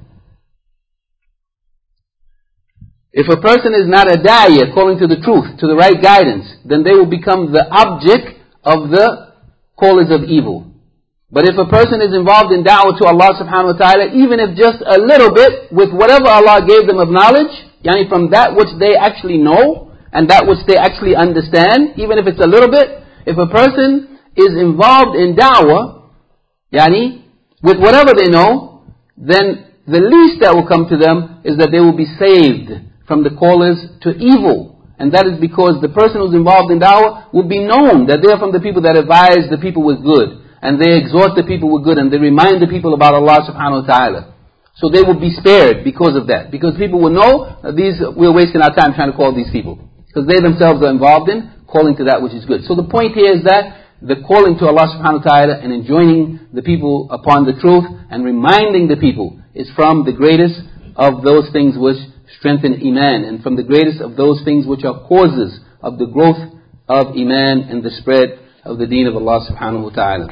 If a person is not a da'iyah, calling to the truth, to the right guidance, then they will become the object of the callers of evil. But if a person is involved in da'wah to Allah subhanahu wa ta'ala, even if just a little bit, with whatever Allah gave them of knowledge, from that which they actually know, and that which they actually understand, even if it's a little bit, if a person is involved in da'wah, with whatever they know, then the least that will come to them is that they will be saved from the callers to evil. And that is because the person who's involved in da'wah will be known that they are from the people that advise the people with good, and they exhort the people with good, and they remind the people about Allah subhanahu wa ta'ala. So they will be spared because of that. Because people will know that we're wasting our time trying to call these people. Because they themselves are involved in calling to that which is good. So the point here is that the calling to Allah subhanahu wa ta'ala and enjoining the people upon the truth and reminding the people is from the greatest of those things which strengthen Iman, and from the greatest of those things which are causes of the growth of Iman and the spread of the deen of Allah subhanahu wa ta'ala.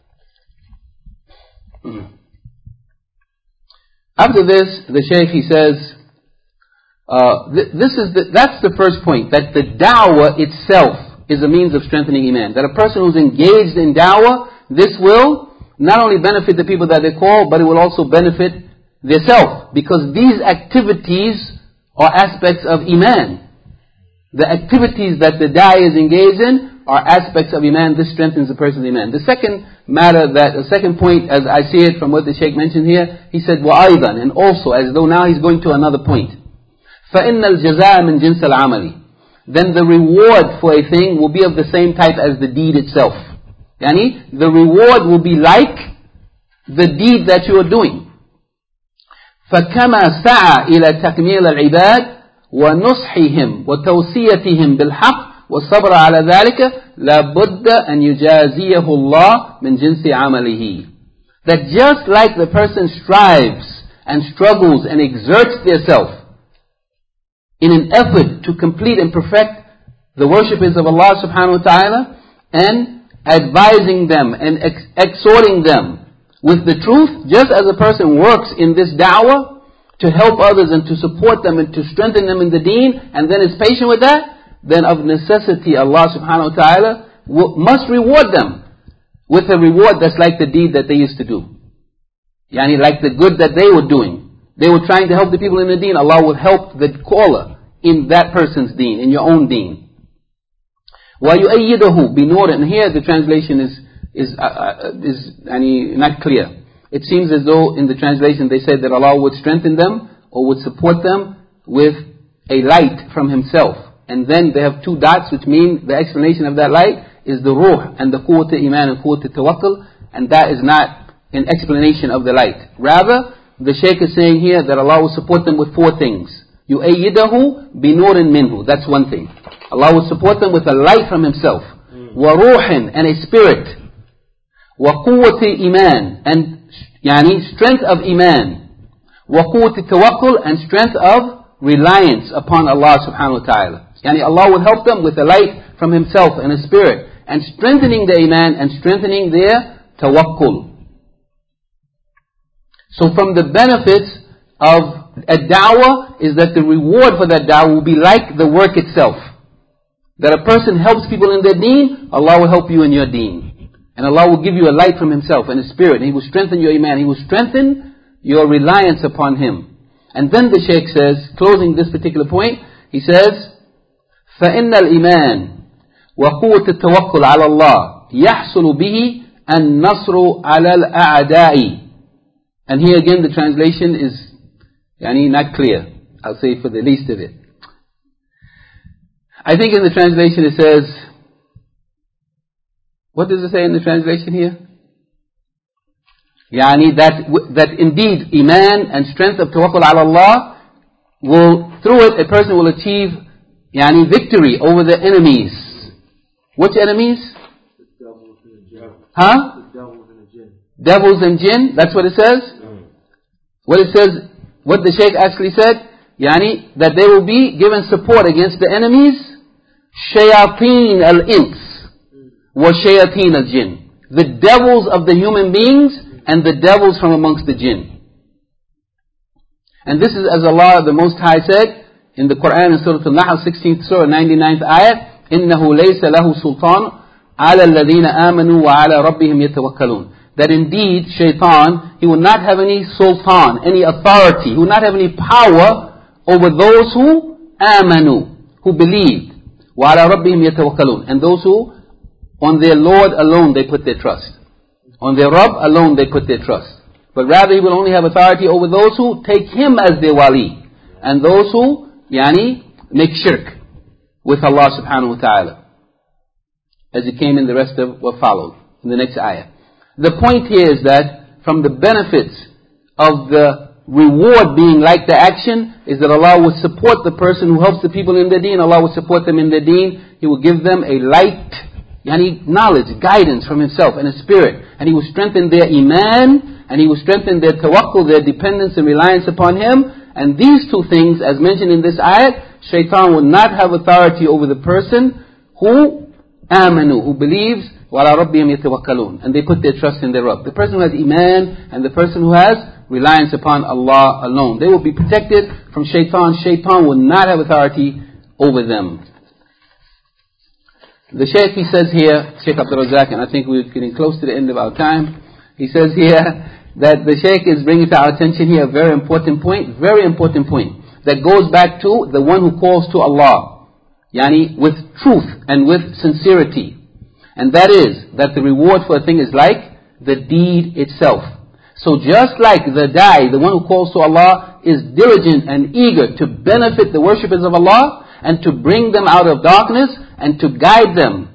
After this, the Shaykh, he says, that's the first point, that the da'wah itself is a means of strengthening iman. That a person who's engaged in da'wah, this will not only benefit the people that they call, but it will also benefit themselves. Because these activities are aspects of iman. The activities that the da'i is engaged in are aspects of iman. This strengthens the person's iman. The second point, as I see it from what the Shaykh mentioned here, he said, وَأَيْضًا, and also, as though now he's going to another point. فَإِنَّ الْجَزَاءَ مِنْ جِنْسَ الْعَمَلِ, then the reward for a thing will be of the same type as the deed itself. Yani, the reward will be like the deed that you are doing. فَكَمَا سَعَى إِلَى تَكْمِيلَ الْعِبَادِ وَنُصْحِهِمْ وَتَوْصِيَتِهِمْ بِالْحَقِّ وَالصَّبْرَ عَلَى ذَلِكَ لَابُدَّ أَنْ يُجَازِيَهُ اللَّهُ مِنْ جِنْسِ عَمَلِهِ. That just like the person strives and struggles and exerts theirself in an effort to complete and perfect the worshippers of Allah subhanahu wa ta'ala, and advising them and exhorting them with the truth, just as a person works in this da'wah to help others and to support them and to strengthen them in the deen, and then is patient with that, then of necessity Allah subhanahu wa ta'ala must reward them with a reward that's like the deed that they used to do. Yani like the good that they were doing. They were trying to help the people in the deen. Allah will help the caller in that person's deen, in your own deen. وَيُؤَيِّدَهُ بِنُورٍ. And here the translation is not clear. It seems as though in the translation they said that Allah would strengthen them or would support them with a light from Himself. And then they have two dots, which mean the explanation of that light is the ruh and the quwwat iman and quwwat tawakkul, and that is not an explanation of the light. Rather, the Shaykh is saying here that Allah will support them with four things. يُؤَيِّدَهُ بِنُورٍ مِّنْهُ. That's one thing. Allah will support them with a light from Himself. وَرُوحٍ, and a spirit. وَقُوَّةِ iman, and strength of iman. وَقُوَّةِ tawakkul, and strength of reliance upon Allah subhanahu wa ta'ala. Allah will help them with a light from Himself and a spirit, and strengthening their iman and strengthening their tawakkul. So from the benefits of a da'wah is that the reward for that da'wah will be like the work itself. That a person helps people in their deen, Allah will help you in your deen. And Allah will give you a light from Himself and a spirit. And He will strengthen your iman. He will strengthen your reliance upon Him. And then the Shaykh says, closing this particular point, he says, فَإِنَّ الْإِيمَانِ وَقُوَّةِ التَّوَكُّلِ عَلَى اللَّهِ يَحْصُلُ بِهِ النَّصْرُ عَلَى الْأَعْدَاءِ. And here again the translation is not clear. I'll say for the least of it. I think in the translation it says, what does it say in the translation here? That indeed iman and strength of tawakkul ala Allah will, through it a person will achieve victory over the enemies. Which enemies? The devils and the jinn. Huh? The devils and the jinn. Devils and jinn, that's what it says? What it says, what the Shaykh actually said, that they will be given support against the enemies, shayateen al-ins wa shayateen al-jinn. The devils of the human beings and the devils from amongst the jinn. And this is as Allah the Most High said in the Quran in Surah Al-Nahl, 16th Surah, 99th ayat, إِنَّهُ لَيْسَ لَهُ سُلْطَانٌ عَلَى الَّذِينَ آمَنُوا وَعَلَى رَبِّهِمْ يَتَوَكَّلُونَ. That indeed, shaitan, he will not have any sultan, any authority, he will not have any power over those who amanu, who believed. وَعَلَى رَبِّهِمْ يَتَوَكَّلُونَ. And those who, on their Lord alone they put their trust. On their Rabb alone they put their trust. But rather he will only have authority over those who take him as their wali. And those who, make shirk with Allah subhanahu wa ta'ala. As it came in the rest of what followed, in the next ayah. The point here is that from the benefits of the reward being like the action is that Allah will support the person who helps the people in their deen. Allah will support them in their deen. He will give them a light, knowledge, guidance from Himself and a spirit. And He will strengthen their iman, and He will strengthen their tawakkul, their dependence and reliance upon Him. And these two things, as mentioned in this ayat, shaitan will not have authority over the person who amanu, who believes, وَعَلَى رَبِّهِمْ يَتَوَكَّلُونَ, and they put their trust in their Rabb. The person who has iman and the person who has reliance upon Allah alone. They will be protected from shaitan. Shaitan will not have authority over them. The Shaykh, he says here, Shaykh Abdul Razak, and I think we're getting close to the end of our time. He says here that the Shaykh is bringing to our attention here a very important point, that goes back to the one who calls to Allah, yani with truth and with sincerity. And that is, that the reward for a thing is like the deed itself. So just like the da'i, the one who calls to Allah, is diligent and eager to benefit the worshippers of Allah, and to bring them out of darkness, and to guide them,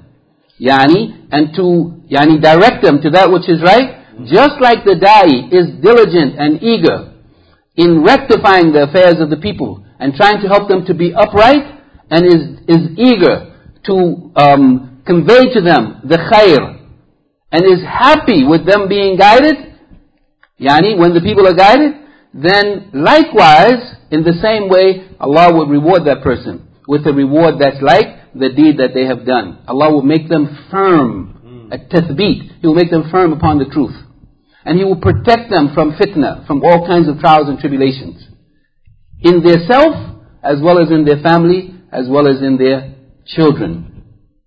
and to direct them to that which is right, just like the da'i is diligent and eager in rectifying the affairs of the people, and trying to help them to be upright, and is eager to convey to them the khair, and is happy with them being guided, when the people are guided, then likewise, in the same way, Allah would reward that person with a reward that's like the deed that they have done. Allah will make them firm, at tathbeet. He will make them firm upon the truth. And He will protect them from fitna, from all kinds of trials and tribulations, in their self, as well as in their family, as well as in their children.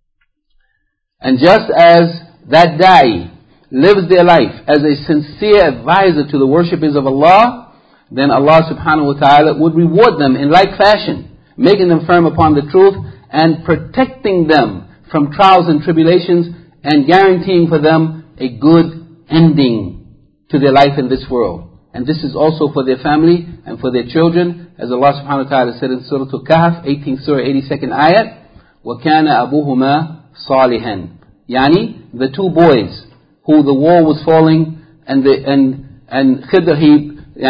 And just as that da'i lives their life as a sincere advisor to the worshippers of Allah, then Allah subhanahu wa ta'ala would reward them in like fashion, making them firm upon the truth and protecting them from trials and tribulations, and guaranteeing for them a good ending to their life in this world. And this is also for their family and for their children, as Allah subhanahu wa ta'ala said in Surah Al-Kahf, 18th Surah, 82nd ayat, وَكَانَ أَبُوهُمَا صَالِحًا. The two boys who the wall was falling, and Khidr, he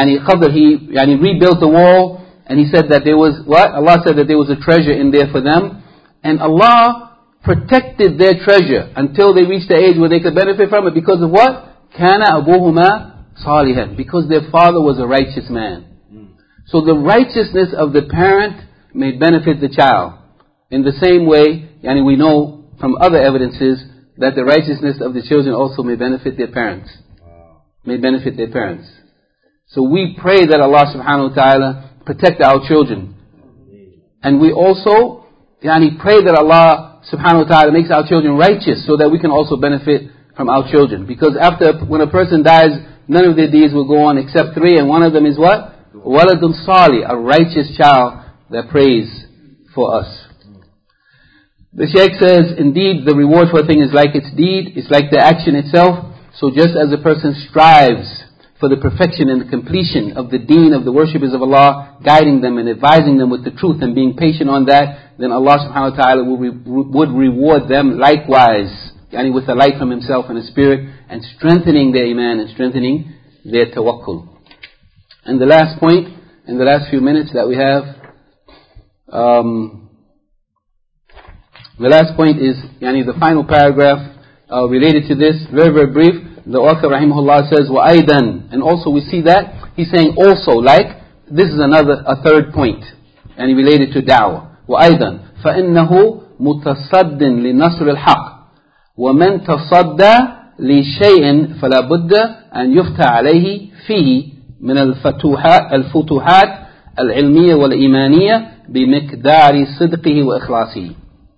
rebuilt the wall, and he said that there was, Allah said that there was a treasure in there for them, and Allah protected their treasure until they reached the age where they could benefit from it, because of what? كَانَ أَبُوهُمَا صَالِحًا. Because their father was a righteous man. So the righteousness of the parent may benefit the child. In the same way, we know from other evidences that the righteousness of the children also may benefit their parents. So we pray that Allah subhanahu wa ta'ala protect our children. And we also pray that Allah subhanahu wa ta'ala makes our children righteous, so that we can also benefit from our children. Because when a person dies, none of their deeds will go on except three, and one of them is what? Waladun Salih, a righteous child that prays for us. The Shaykh says, indeed, the reward for a thing is like its deed, it's like the action itself. So just as a person strives for the perfection and the completion of the deen of the worshippers of Allah, guiding them and advising them with the truth and being patient on that, then Allah subhanahu wa ta'ala would reward them likewise, with a light from Himself and a spirit, and strengthening their iman and strengthening their tawakkul. And the last point, in the last few minutes that we have, the last point is the final paragraph related to this, very, very brief. The author rahimahullah says, وَأَيْضًا, and also we see that, he's saying also, like, this is a third point, and he related to da'wah. وَأَيْضًا فَإِنَّهُ مُتَصَدٍ لِنَصْرِ الْحَقِّ وَمَنْ تَصَدَّى لِشَيْءٍ فَلَا بُدَّ أَنْ يُفْتَى عَلَيْهِ فِيهِ من الفتوحات العلمية والإيمانية بمقدار صدقه وإخلاصه.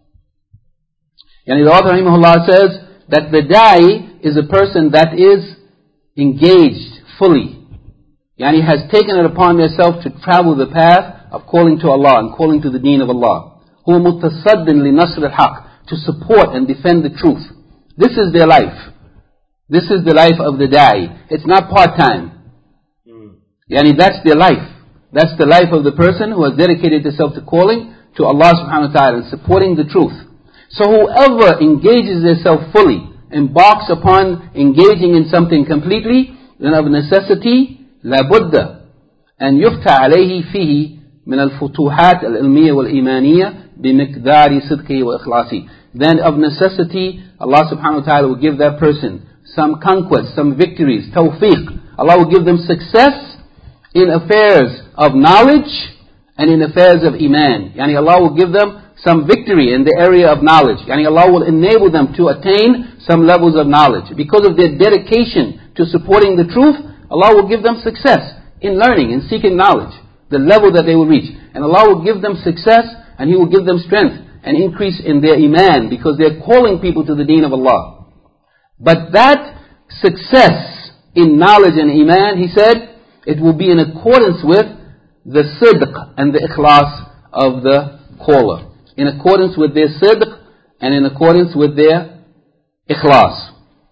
The author rahimahullah says that the da'i is a person that is engaged fully. Has taken it upon themselves to travel the path of calling to Allah and calling to the deen of Allah. هو متصد لنصر الحق, to support and defend the truth. This is their life. This is the life of the da'i. It's not part-time. That's their life. That's the life of the person who has dedicated himself to calling to Allah subhanahu wa ta'ala and supporting the truth. So whoever engages himself fully, embarks upon engaging in something completely, then of necessity, لا بد أن يفتح عليه فيه من الفتوحات العلمية والإيمانية بمقدار صدقه وإخلاصه. Then of necessity, Allah subhanahu wa ta'ala will give that person some conquests, some victories, tawfiq. Allah will give them success in affairs of knowledge and in affairs of iman. Allah will give them some victory in the area of knowledge. Allah will enable them to attain some levels of knowledge. Because of their dedication to supporting the truth, Allah will give them success in learning and seeking knowledge, the level that they will reach. And Allah will give them success, and He will give them strength an increase in their iman, because they're calling people to the deen of Allah. But that success in knowledge and iman, he said, it will be in accordance with the sidq and the ikhlas of the caller. In accordance with their sidq and in accordance with their ikhlas.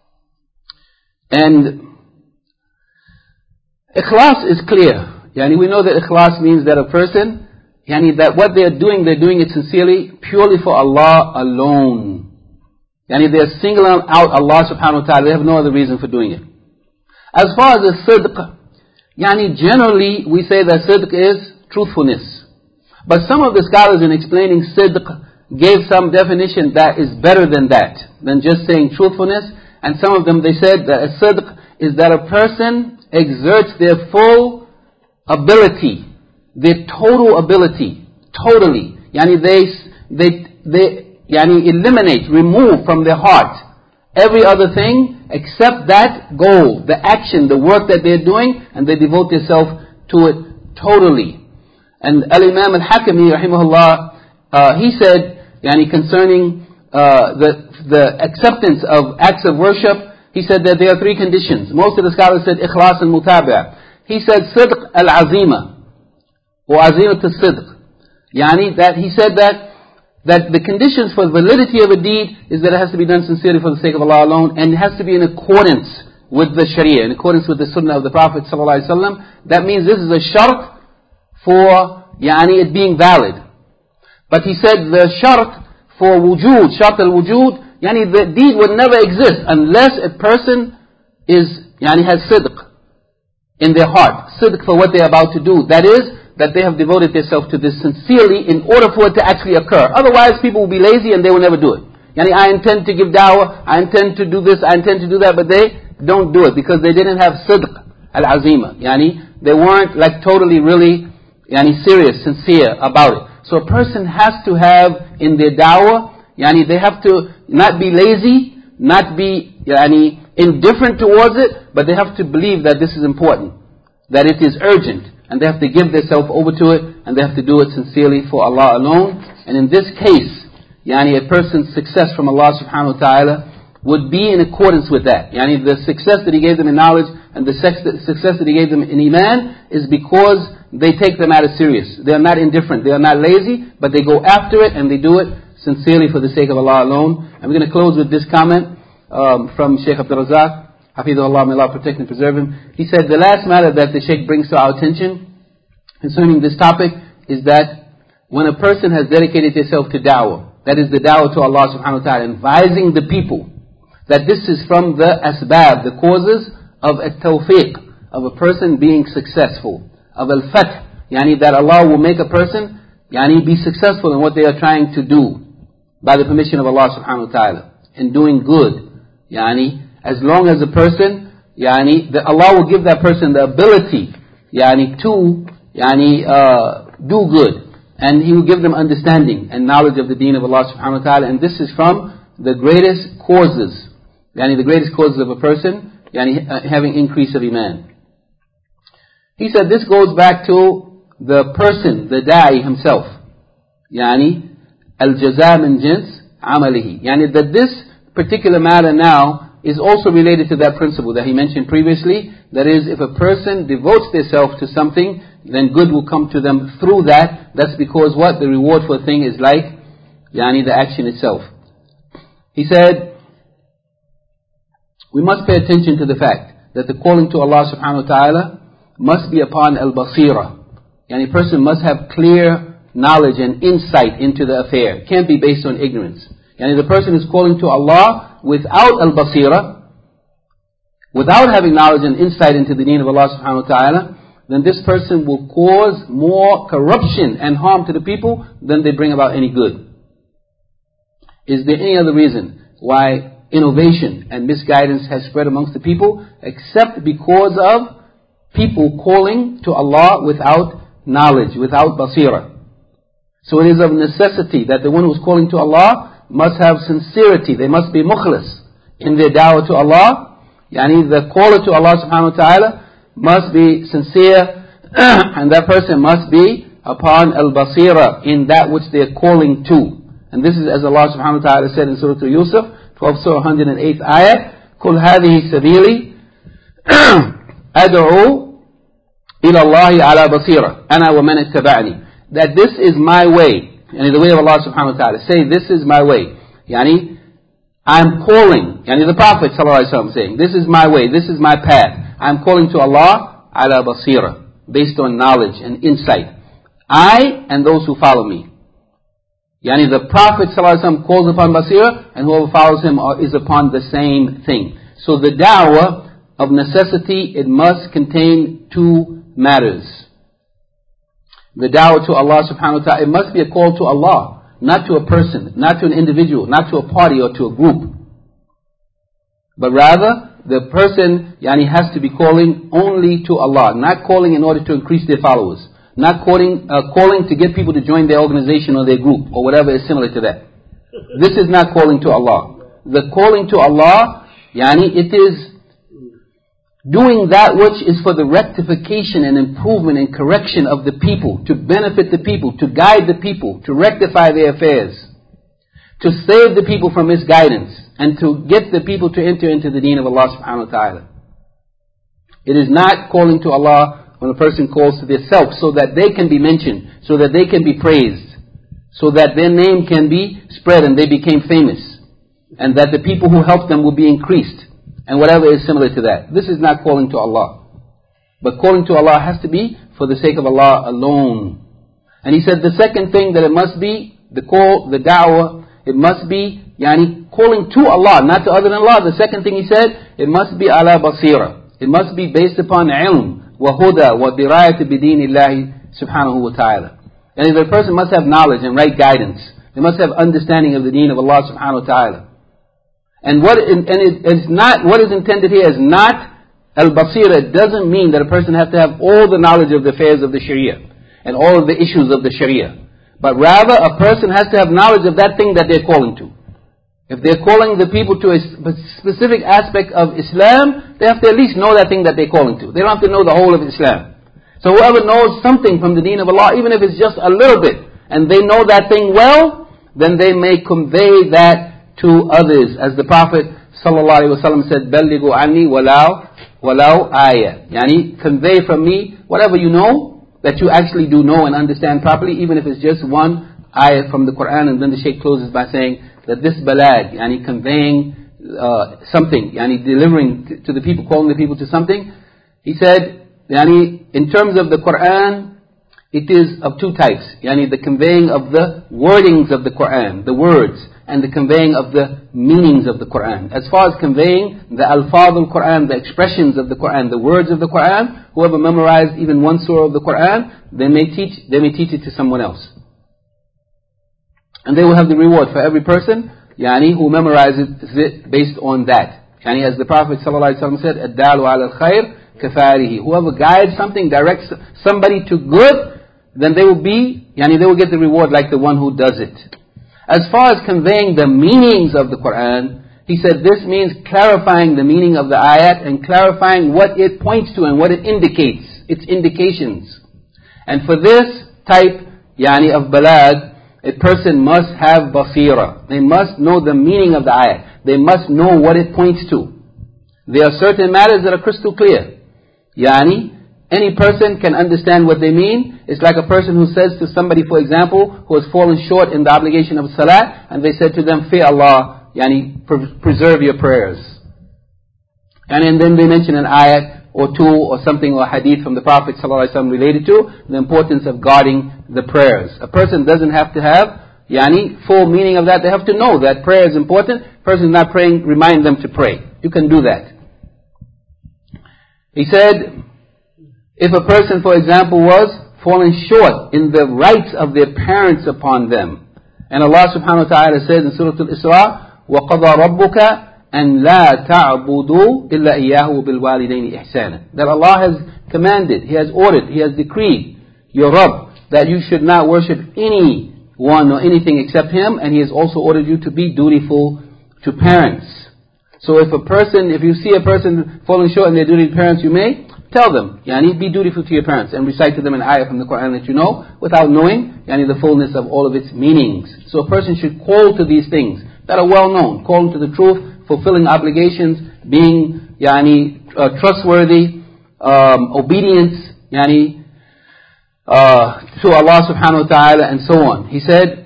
And ikhlas is clear. We know that ikhlas means that a person, that what they're doing it sincerely, purely for Allah alone. They're singling out Allah subhanahu wa ta'ala. They have no other reason for doing it. As far as the sidq, generally we say that sidq is truthfulness. But some of the scholars in explaining sidq gave some definition that is better than that, than just saying truthfulness. And some of them, they said that a sidq is that a person exerts their full ability, their total ability, totally. They eliminate, remove from their heart every other thing except that goal, the action, the work that they're doing, and they devote themselves to it totally. And Al-Imam Al-Hakami, rahimahullah, he said, concerning the acceptance of acts of worship, he said that there are three conditions. Most of the scholars said ikhlas and mutabi'. He said sidq al-azima, or azimat al-sidq. That he said that the conditions for validity of a deed is that it has to be done sincerely for the sake of Allah alone, and it has to be in accordance with the Sharia, in accordance with the Sunnah of the Prophet ﷺ. That means this is a shart for it being valid. But he said the shart for wujud, shart al-wujud, the deed would never exist unless a person has sidq in their heart, sidq for what they're about to do. That is, that they have devoted themselves to this sincerely in order for it to actually occur. Otherwise, people will be lazy and they will never do it. I intend to give da'wah, I intend to do this, I intend to do that, but they don't do it because they didn't have sidq al-azima. They weren't totally really serious, sincere about it. So a person has to have in their da'wah, they have to not be lazy, not be indifferent towards it, but they have to believe that this is important, that it is urgent. And they have to give themselves over to it, and they have to do it sincerely for Allah alone. And in this case, a person's success from Allah subhanahu wa ta'ala would be in accordance with that. The success that He gave them in knowledge and the success that He gave them in iman is because they take the matter serious. They are not indifferent, they are not lazy, but they go after it and they do it sincerely for the sake of Allah alone. And we're going to close with this comment from Shaykh Abdul Razak. Hafidhullah, may Allah protect and preserve him. He said the last matter that the Shaykh brings to our attention concerning this topic is that when a person has dedicated himself to da'wah, that is the da'wah to Allah subhanahu wa ta'ala, advising the people that this is from the asbab, the causes of at-tawfiq, of a person being successful, of al-fath, that Allah will make a person be successful in what they are trying to do by the permission of Allah subhanahu wa ta'ala, in doing good. As long as a person, that Allah will give that person the ability, to, do good. And He will give them understanding and knowledge of the deen of Allah subhanahu wa ta'ala. And this is from the greatest causes, the greatest causes of a person, having increase of iman. He said this goes back to the person, the da'i himself. Al-jaza min jins amalihi. That this particular matter now is also related to that principle that he mentioned previously. That is, if a person devotes themselves to something, then good will come to them through that. That's because what? The reward for a thing is like, the action itself. He said, we must pay attention to the fact that the calling to Allah subhanahu wa ta'ala must be upon al-basira. A person must have clear knowledge and insight into the affair. It can't be based on ignorance. The person is calling to Allah without al-basira, without having knowledge and insight into the deen of Allah subhanahu wa ta'ala, then this person will cause more corruption and harm to the people than they bring about any good. Is there any other reason why innovation and misguidance has spread amongst the people except because of people calling to Allah without knowledge, without basira? So it is of necessity that the one who is calling to Allah must have sincerity. They must be mukhlis in their da'wah to Allah. The caller to Allah subhanahu wa ta'ala must be sincere and that person must be upon al-basira in that which they are calling to. And this is as Allah subhanahu wa ta'ala said in Surah Yusuf, 12th Surah, 108th ayat, قُلْ هَذِهِ سَبِيلِي أَدْعُو إِلَى اللَّهِ عَلَى بَصِيرَةٍ أَنَا وَمَنِ اتَّبَعَنِي. That this is my way, the way of Allah subhanahu wa ta'ala. Say, this is my way. I'm calling, the Prophet sallallahu alaihi wasallam saying, this is my way, this is my path. I'm calling to Allah ala basira, based on knowledge and insight. I and those who follow me. The Prophet sallallahu alaihi wasallam calls upon basira, and whoever follows him is upon the same thing. So the da'wah, of necessity, it must contain two matters. The da'wah to Allah subhanahu wa ta'ala, it must be a call to Allah, not to a person, not to an individual, not to a party or to a group. But rather, the person has to be calling only to Allah, not calling in order to increase their followers, not calling to get people to join their organization or their group or whatever is similar to that. This is not calling to Allah. The calling to Allah, it is doing that which is for the rectification and improvement and correction of the people, to benefit the people, to guide the people, to rectify their affairs, to save the people from misguidance, and to get the people to enter into the deen of Allah subhanahu wa ta'ala. It is not calling to Allah when a person calls to their self so that they can be mentioned, so that they can be praised, so that their name can be spread and they became famous, and that the people who help them will be increased, and whatever is similar to that. This is not calling to Allah. But calling to Allah has to be for the sake of Allah alone. And he said the second thing that it must be, the call, the da'wah, it must be, calling to Allah, not to other than Allah. The second thing he said, it must be ala basira. It must be based upon ilm, wa huda, wa dirayat bidinillahi subhanahu wa ta'ala. And the person must have knowledge and right guidance. They must have understanding of the deen of Allah subhanahu wa ta'ala. And what is intended here is not al-basira. It doesn't mean that a person has to have all the knowledge of the affairs of the Sharia and all of the issues of the Sharia. But rather, a person has to have knowledge of that thing that they're calling to. If they're calling the people to a specific aspect of Islam, they have to at least know that thing that they're calling to. They don't have to know the whole of Islam. So whoever knows something from the deen of Allah, even if it's just a little bit, and they know that thing well, then they may convey that to others, as the Prophet sallallahu alaihi wasallam said, "Ballighu anni walau ayah." Convey from me whatever you know that you actually do know and understand properly, even if it's just one ayah from the Quran. And then the Shaykh closes by saying that this balag, conveying something, delivering to the people, calling the people to something. He said, in terms of the Quran, it is of two types. The conveying of the wordings of the Quran, the words, and the conveying of the meanings of the Quran. As far as conveying the alfaz of the Quran, the expressions of the Quran, the words of the Quran, whoever memorized even one surah of the Quran, they may teach it to someone else. And they will have the reward for every person, who memorizes it based on that. As the Prophet ﷺ said, "Ad-dalu ala al-khair kafarihi." Whoever guides something, directs somebody to good, then they will get the reward like the one who does it. As far as conveying the meanings of the Quran, he said this means clarifying the meaning of the ayat and clarifying what it points to and what it indicates, its indications. And for this type, of balag, a person must have basira. They must know the meaning of the ayat. They must know what it points to. There are certain matters that are crystal clear. Any person can understand what they mean. It's like a person who says to somebody, for example, who has fallen short in the obligation of salah, and they said to them, "Fear Allah, preserve your prayers." And then they mention an ayat or two or something or hadith from the Prophet ﷺ related to the importance of guarding the prayers. A person doesn't have to have full meaning of that. They have to know that prayer is important. A person is not praying, remind them to pray. You can do that. He said, if a person, for example, was falling short in the rights of their parents upon them, and Allah subhanahu wa ta'ala says in Surah Al-Isra, وَقَضَى رَبُّكَ أَنْ لَا تَعْبُدُوا إِلَّا إِيَّاهُ بِالْوَالِدَيْنِ إِحْسَانًا. That Allah has commanded, He has ordered, He has decreed, your Rabb, that you should not worship anyone or anything except Him, and He has also ordered you to be dutiful to parents. So if you see a person falling short in their duty to parents, you may tell them, be dutiful to your parents, and recite to them an ayah from the Quran that you know, without knowing, the fullness of all of its meanings. So a person should call to these things that are well known, call to the truth, fulfilling obligations, being, trustworthy, obedience, to Allah subhanahu wa ta'ala, and so on. He said,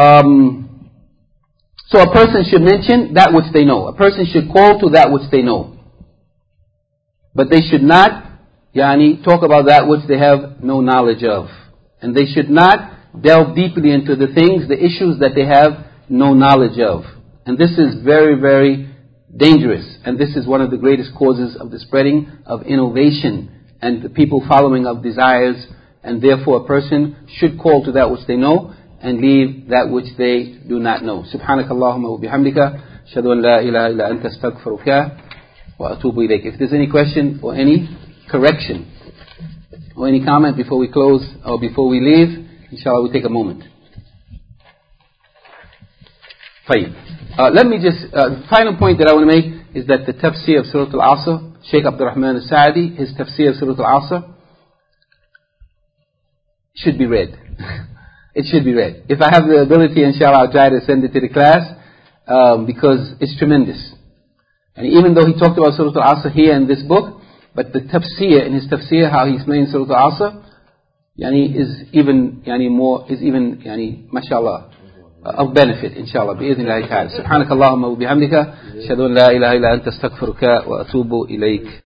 so a person should mention that which they know. A person should call to that which they know. But they should not, talk about that which they have no knowledge of. And they should not delve deeply into the things, the issues that they have no knowledge of. And this is very, very dangerous. And this is one of the greatest causes of the spreading of innovation and the people following of desires. And therefore a person should call to that which they know and leave that which they do not know. Subhanakallahumma wa bihamdika, ashhadu an la ilaha illa anta astaghfiruka wa atubu ilayk. If there's any question or any correction or any comment before we close or before we leave, inshallah we'll take a moment. Fine. Let me just, final point that I want to make is that the tafsir of Surah Al-Asr, Shaykh Abdul Rahman Al-Sa'di, his tafsir of Surah Al-Asr should be read. It should be read. If I have the ability, inshallah, I'll try to send it to the class, because it's tremendous. And even though he talked about Surah Al-Asr here in this book, but the tafsir, in his tafsir, how he explains Surah Al-Asr, is even, mashallah, of benefit, inshallah, bi-idhnillahi ta'ala. Subhanakallahumma wa bihamdika, ashhadu an la ilaha illa anta astaghfiruka wa atubu ilayk.